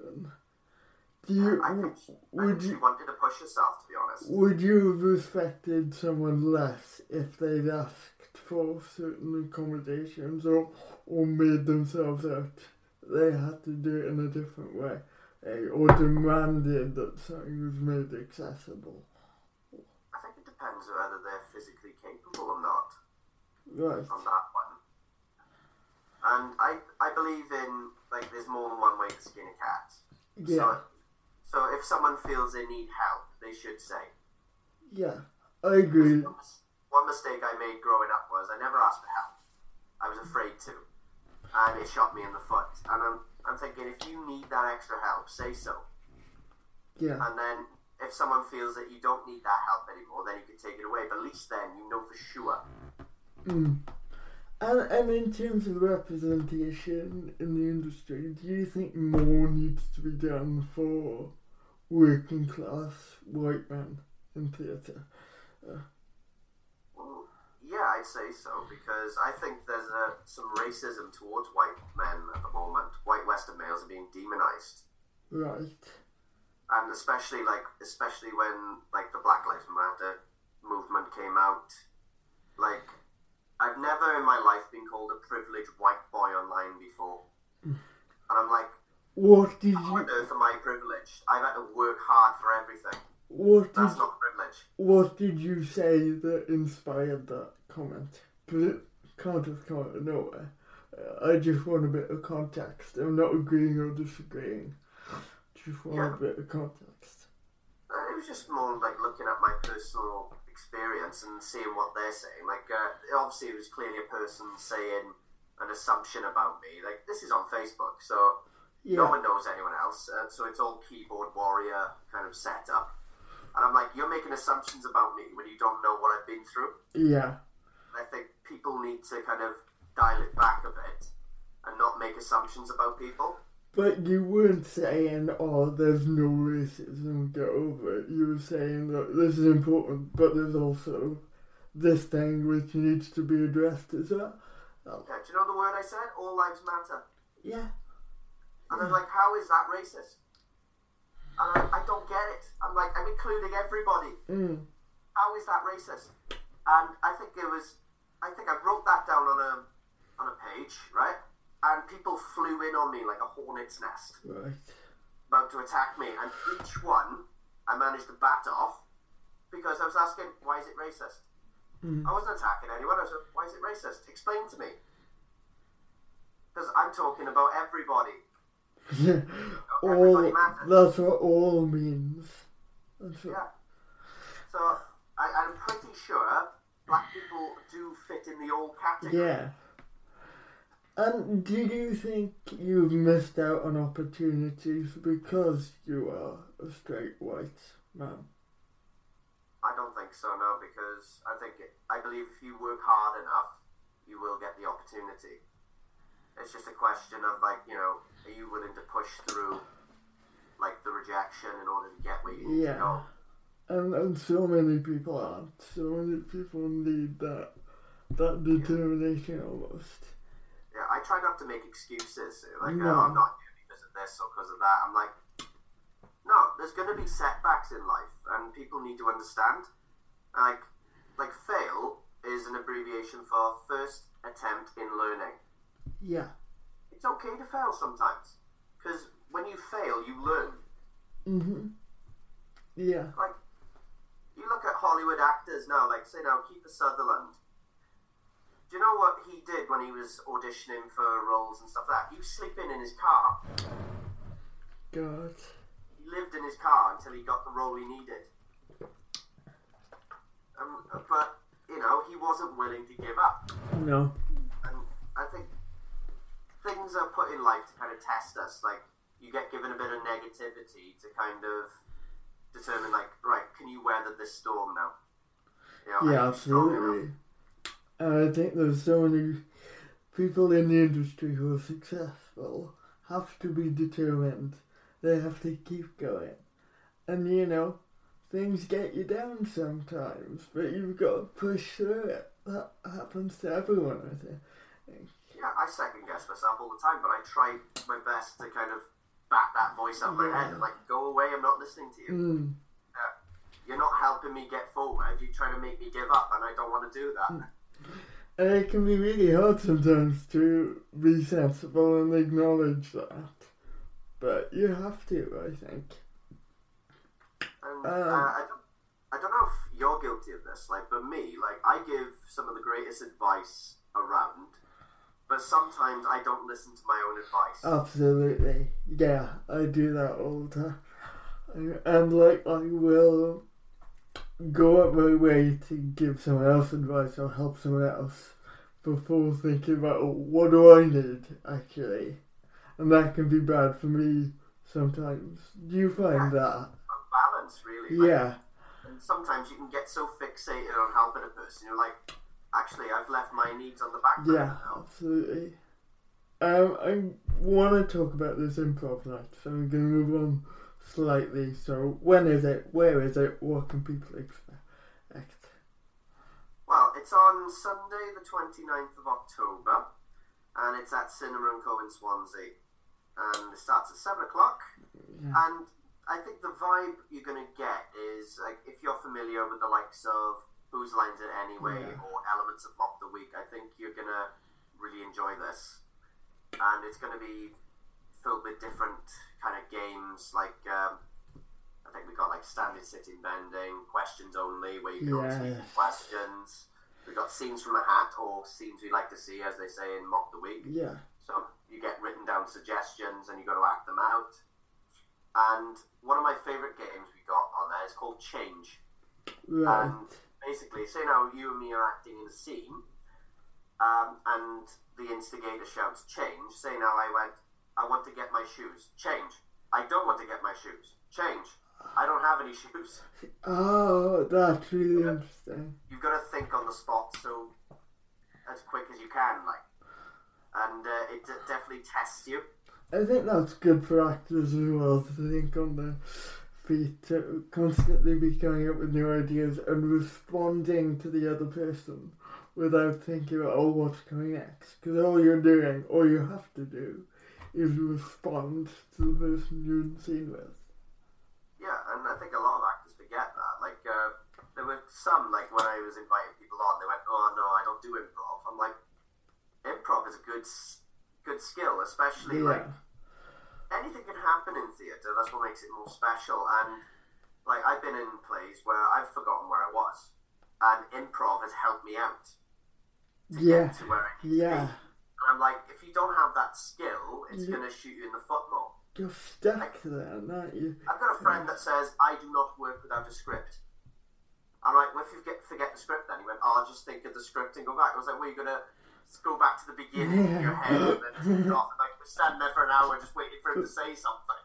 I think she wanted to push herself, to be honest. Would you have respected someone less if they'd asked for certain accommodations or made themselves out they had to do it in a different way, or demanded that something was made accessible? I think it depends whether they're physically capable or not. Right. On that one. And I believe in, like, there's more than one way to skin a cat. Yeah. So if someone feels they need help, they should say. Yeah, I agree. One mistake I made growing up was I never asked for help. I was afraid to. And it shot me in the foot. And I'm thinking, if you need that extra help, say so. Yeah. And then if someone feels that you don't need that help anymore, then you can take it away. But at least then you know for sure. And in terms of representation in the industry, do you think more needs to be done for working class white men in theatre? Well, yeah, I'd say so, because I think there's some racism towards white men at the moment. White Western males are being demonized. Right. And especially when like the Black Lives Matter movement came out, like I've never in my life been called a privileged white boy online before, and I'm like, what did how on earth am I privileged? I've had to work hard for everything. That's not privilege. What did you say that inspired that comment? Because it can't have come out of nowhere. I just want a bit of context. I'm not agreeing or disagreeing. Just want a bit of context. It was just more like looking at my personal experience and seeing what they're saying. Like, obviously, it was clearly a person saying an assumption about me. Like, this is on Facebook, so no one knows anyone else. So it's all keyboard warrior kind of setup. And I'm like, you're making assumptions about me when you don't know what I've been through. Yeah. I think people need to kind of dial it back a bit and not make assumptions about people. But you weren't saying, oh, there's no racism, get over it. You were saying that this is important, but there's also this thing which needs to be addressed, is that? Yeah, do you know the word I said? All lives matter. Yeah. And I'm like, how is that racist? And I don't get it. I'm like, I'm including everybody. How is that racist? And I think I wrote that down on a page, right? And people flew in on me like a hornet's nest, Right. about to attack me. And each one, I managed to bat off because I was asking, why is it racist? I wasn't attacking anyone. I was like, why is it racist? Explain to me. Because I'm talking about everybody. Everybody matters. That's what all means. Yeah. So I'm pretty sure black people do fit in the old category. Yeah. And do you think you've missed out on opportunities because you are a straight white man? I don't think so, no, because I believe if you work hard enough, you will get the opportunity. It's just a question of, like, you know, are you willing to push through, like, the rejection in order to get where you need to go? And so many people aren't. So many people need that determination almost. Yeah, I try not to make excuses. Like, No. I'm not here because of this or because of that. I'm like, no, there's going to be setbacks in life, and people need to understand. Like fail is an abbreviation for first attempt in learning. Yeah. It's okay to fail sometimes, because when you fail, you learn. Yeah. Like, you look at Hollywood actors now, like, say now, Kiefer Sutherland. Do you know what he did when he was auditioning for roles and stuff like that? He was sleeping in his car. God. He lived in his car until he got the role he needed. But, you know, he wasn't willing to give up. No. And I think things are put in life to kind of test us. Like, you get given a bit of negativity to kind of determine, like, right, can you weather this storm now? You know, Yeah, absolutely. And I think there's so many people in the industry who are successful have to be determined. They have to keep going. And, you know, things get you down sometimes, but you've got to push through it. That happens to everyone, I think. Yeah, I second guess myself all the time, but I try my best to kind of bat that voice out my head and, like, go away, I'm not listening to you. You're not helping me get forward, you're trying to make me give up, and I don't want to do that. And it can be really hard sometimes to be sensible and acknowledge that. But you have to, I think. And I don't know if you're guilty of this, like, but me, like, I give some of the greatest advice around, but sometimes I don't listen to my own advice. Absolutely. Yeah, I do that all the time. And, like, I will go out my way to give someone else advice or help someone else before thinking about, oh, what do I need, actually? And that can be bad for me sometimes. Do you find that? Balance. performance, really. Like, Yeah. and sometimes you can get so fixated on helping a person, you're like, actually, I've left my needs on the back burner Yeah, now. absolutely. I want to talk about this improv night, so we're going to move on slightly. So, when is it? Where is it? What can people expect? Well, it's on Sunday, the 29th of October, and it's at Cinema & Co in Swansea. And it starts at 7 o'clock. Yeah. And I think the vibe you're going to get is, like, if you're familiar with the likes of Whose Lines It Anyway or elements of Mock the Week, I think you're going to really enjoy this. And it's going to be filled with different kind of games, like I think we got like standing, sitting, bending, questions only, where you can answer questions. We've got scenes from a hat, or scenes we'd like to see, as they say in Mock the Week. Yeah. So you get written down suggestions and you got to act them out. And one of my favourite games we got on there is called Change. Right. And basically, say now you and me are acting in a scene, and the instigator shouts, change. Say now I want to get my shoes. Change. I don't want to get my shoes. Change. I don't have any shoes. Oh, that's really interesting. You've got to think on the spot, so as quick as you can, like. And it definitely tests you. I think that's good for actors as well, to think on their feet, to constantly be coming up with new ideas and responding to the other person without thinking about, oh, what's coming next? Because all you have to do, is respond to the person you're in scene with. Yeah, and I think a lot of actors forget that. Like, there were some, like, when I was inviting people on, they went, oh, no, I don't do improv. I'm like, improv is a good skill, especially, like, anything can happen in theatre. That's what makes it more special. And, like, I've been in plays where I've forgotten where I was, and improv has helped me out to get to where I need to be. And I'm like, if you don't have that skill, it's going to shoot you in the foot more. You're stuck there, aren't you? I've got a friend that says, I do not work without a script. I'm like, well, if you forget the script then? He went, oh, I'll just think of the script and go back. I was like, well, you're going to go back to the beginning in your head and then take it off. And, like, we're standing there for an hour just waiting for him to say something.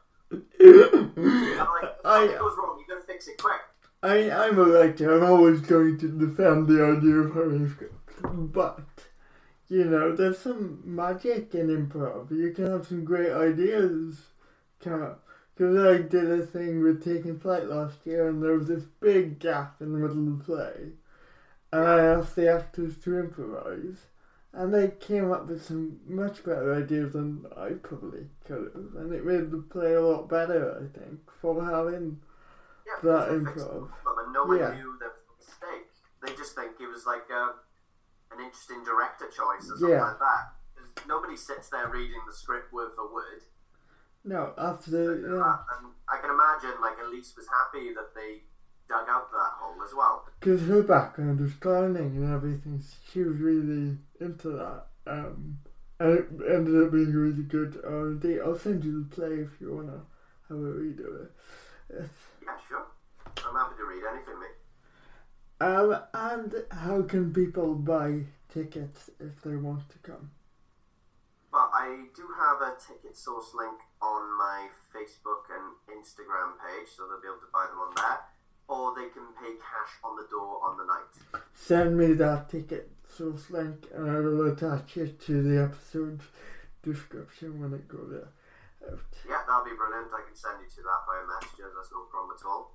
I'm like, if something goes wrong, you're going to fix it quick. I'm a writer. I'm always going to defend the idea of having a script. But, you know, there's some magic in improv. You can have some great ideas come up. Because I did a thing with Taking Flight last year, and there was this big gap in the middle of the play. And I asked the actors to improvise. And they came up with some much better ideas than I probably could have. And it made the play a lot better, I think, for having that improv. And no one knew the mistake. They just think it was like an interesting director choice or something like that. Because nobody sits there reading the script word for word. No, absolutely. And I can imagine, like, Elise was happy that they dug out that hole as well. Because her background was clowning and everything. She was really into that. And it ended up being a really good R&D. I'll send you the play if you want to have a read of it. Yeah, sure. I'm happy to read anything, mate. And how can people buy tickets if they want to come? Well, I do have a ticket source link on my Facebook and Instagram page, so they'll be able to buy them on there. Or they can pay cash on the door on the night. Send me that ticket source link and I will attach it to the episode description when it goes out. Yeah, that'll be brilliant. I can send you to that via messages. That's no problem at all.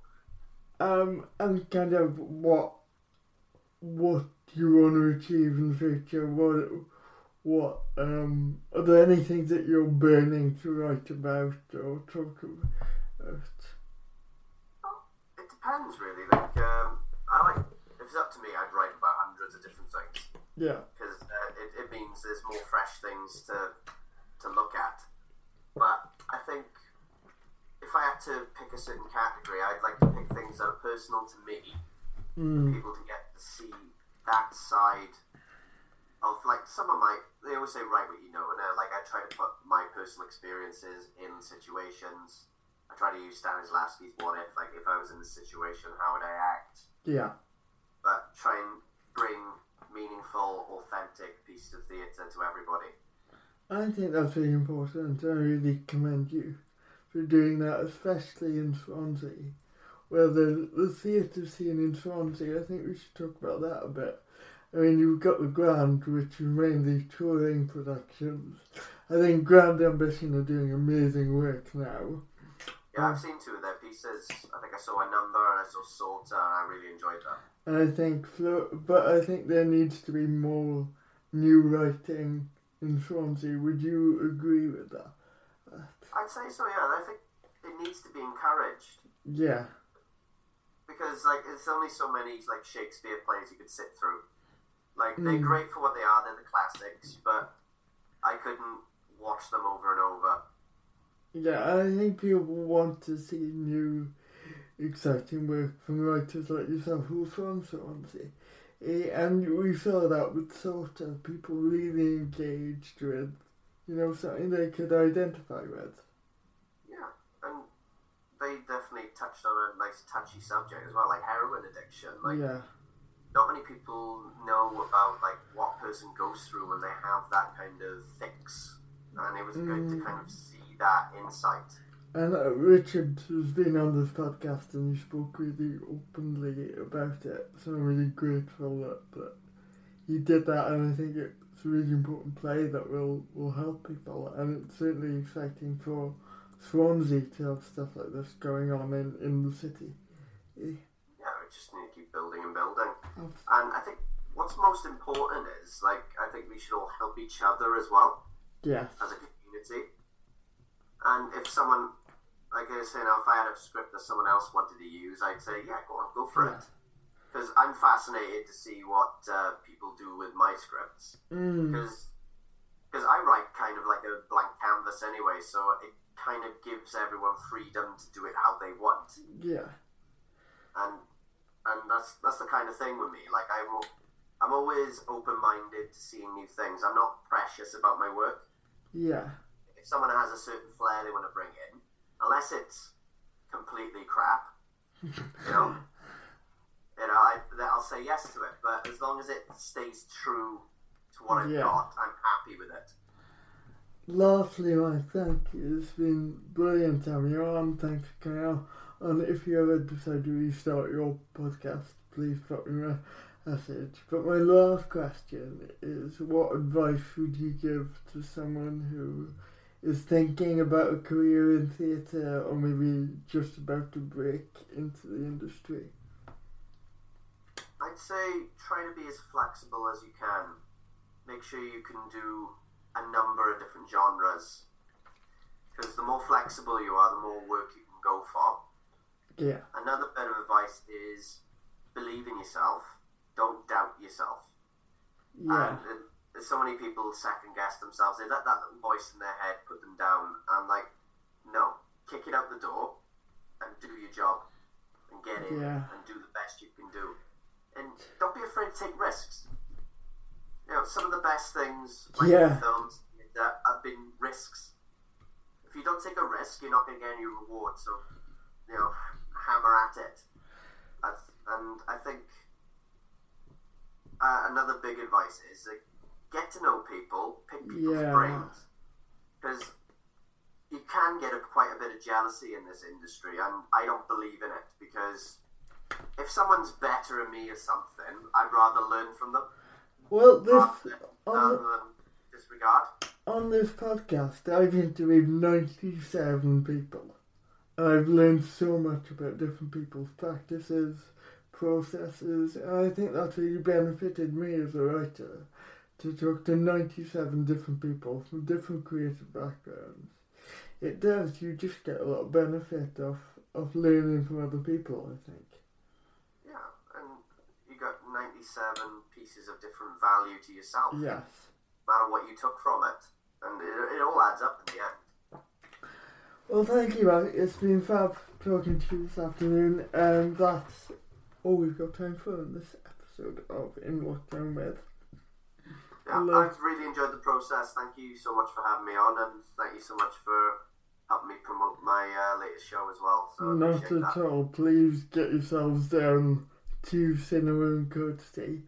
And kind of what you want to achieve in the future? What are there any things that you're burning to write about or talk about? It depends, really. Like, if it's up to me, I'd write about hundreds of different things. Yeah. Because it means there's more fresh things to look at. But I think if I had to pick a certain category, I'd like to pick things that are personal to me. People to get to see that side of, like, they always say write what you know, and like I try to put my personal experiences in situations. I try to use Stanislavski's what if, like, if I was in this situation, how would I act? Yeah. But try and bring meaningful, authentic pieces of theatre to everybody. I think that's really important. I really commend you for doing that, especially in Swansea, well, the theatre scene in Swansea, I think we should talk about that a bit. I mean, you've got the Grand, which is mainly touring productions. I think Grand Ambition are doing amazing work now. Yeah, I've seen 2 of their pieces. I think I saw A Number and I saw Salter, and I really enjoyed that. And I think there needs to be more new writing in Swansea. Would you agree with that? I'd say so, yeah. I think it needs to be encouraged. Yeah. Because, like, there's only so many, like, Shakespeare plays you could sit through. Like, they're great for what they are. They're the classics, but I couldn't watch them over and over. Yeah, I think people want to see new, exciting work from writers like yourself who are from Swansea. And we saw that with Salter, people really engaged with, something they could identify with. Yeah, and they definitely touched on a nice touchy subject as well, like heroin addiction. Like, yeah. Not many people know about, like, what a person goes through when they have that kind of fix. And it was good to kind of see that insight. And Richard has been on this podcast and he spoke really openly about it, so I'm really grateful that he did that, and I think it's a really important play that will help people, and it's certainly exciting for Swansea to have stuff like this going on in the city. Yeah, we just need to keep building and building. And I think what's most important is, like, I think we should all help each other as well. Yes. As a community. And if someone, like I was saying, if I had a script that someone else wanted to use, I'd say, yeah, go for it. Because I'm fascinated to see what people do with my scripts. Because I write kind of like a blank canvas anyway, so it kind of gives everyone freedom to do it how they want. Yeah. And that's the kind of thing with me. Like, I'm always open-minded to seeing new things. I'm not precious about my work. Yeah. If someone has a certain flair they want to bring in, unless it's completely crap, I'll say yes to it. But as long as it stays true to what I've got, I'm happy with it. Lastly, my thank you. It's been brilliant having you on. Thanks for coming on. And if you ever decide to restart your podcast, please drop me a message. But my last question is, what advice would you give to someone who is thinking about a career in theatre, or maybe just about to break into the industry? I'd say try to be as flexible as you can. Make sure you can do a number of different genres. Because the more flexible you are, the more work you can go for. Yeah. Another bit of advice is believe in yourself. Don't doubt yourself. Yeah. And there's so many people second guess themselves. They let that little voice in their head put them down. I'm like, no, kick it out the door and do your job and get in and do the best you can do. And don't be afraid to take risks. Some of the best things, like in films, have been risks. If you don't take a risk, you're not going to get any reward. So, hammer at it. And I think another big advice is get to know people, pick people's brains, because you can get quite a bit of jealousy in this industry, and I don't believe in it, because if someone's better than me or something, I'd rather learn from them. Well, rather than disregard. On this podcast, I've interviewed 97 people. I've learned so much about different people's practices, processes, and I think that's really benefited me as a writer, to talk to 97 different people from different creative backgrounds. It does, you just get a lot of benefit of learning from other people, I think. Yeah, and you got 97 pieces of different value to yourself. Yes. No matter what you took from it. And it all adds up in the end. Well, thank you, Matt. It's been fab talking to you this afternoon, and that's all we've got time for in this episode of In Lockdown With. Yeah, I've really enjoyed the process. Thank you so much for having me on, and thank you so much for helping me promote my latest show as well. So not at all. Please get yourselves down to Cinema and Courtesy.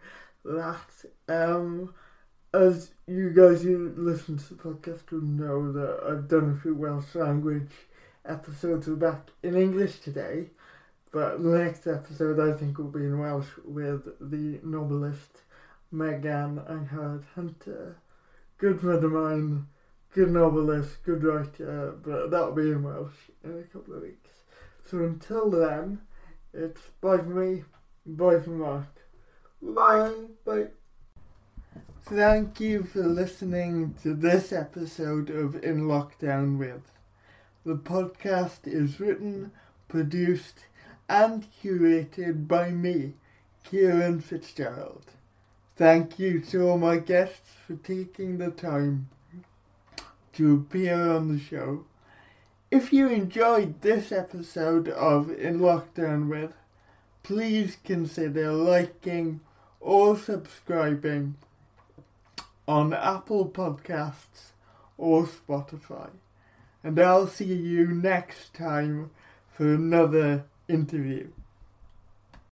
As you guys who listen to the podcast will know, that I've done a few Welsh language episodes. We're back in English today, But the next episode I think will be in Welsh with the novelist Megan Angharad Hunter. Good friend of mine, good novelist, good writer, but that'll be in Welsh in a couple of weeks. So until then, it's bye from me, bye from Mark. Bye. Bye. Thank you for listening to this episode of In Lockdown With. The podcast is written, produced and curated by me, Kieran Fitzgerald. Thank you to all my guests for taking the time to appear on the show. If you enjoyed this episode of In Lockdown With, please consider liking or subscribing on Apple Podcasts or Spotify. And I'll see you next time for another interview.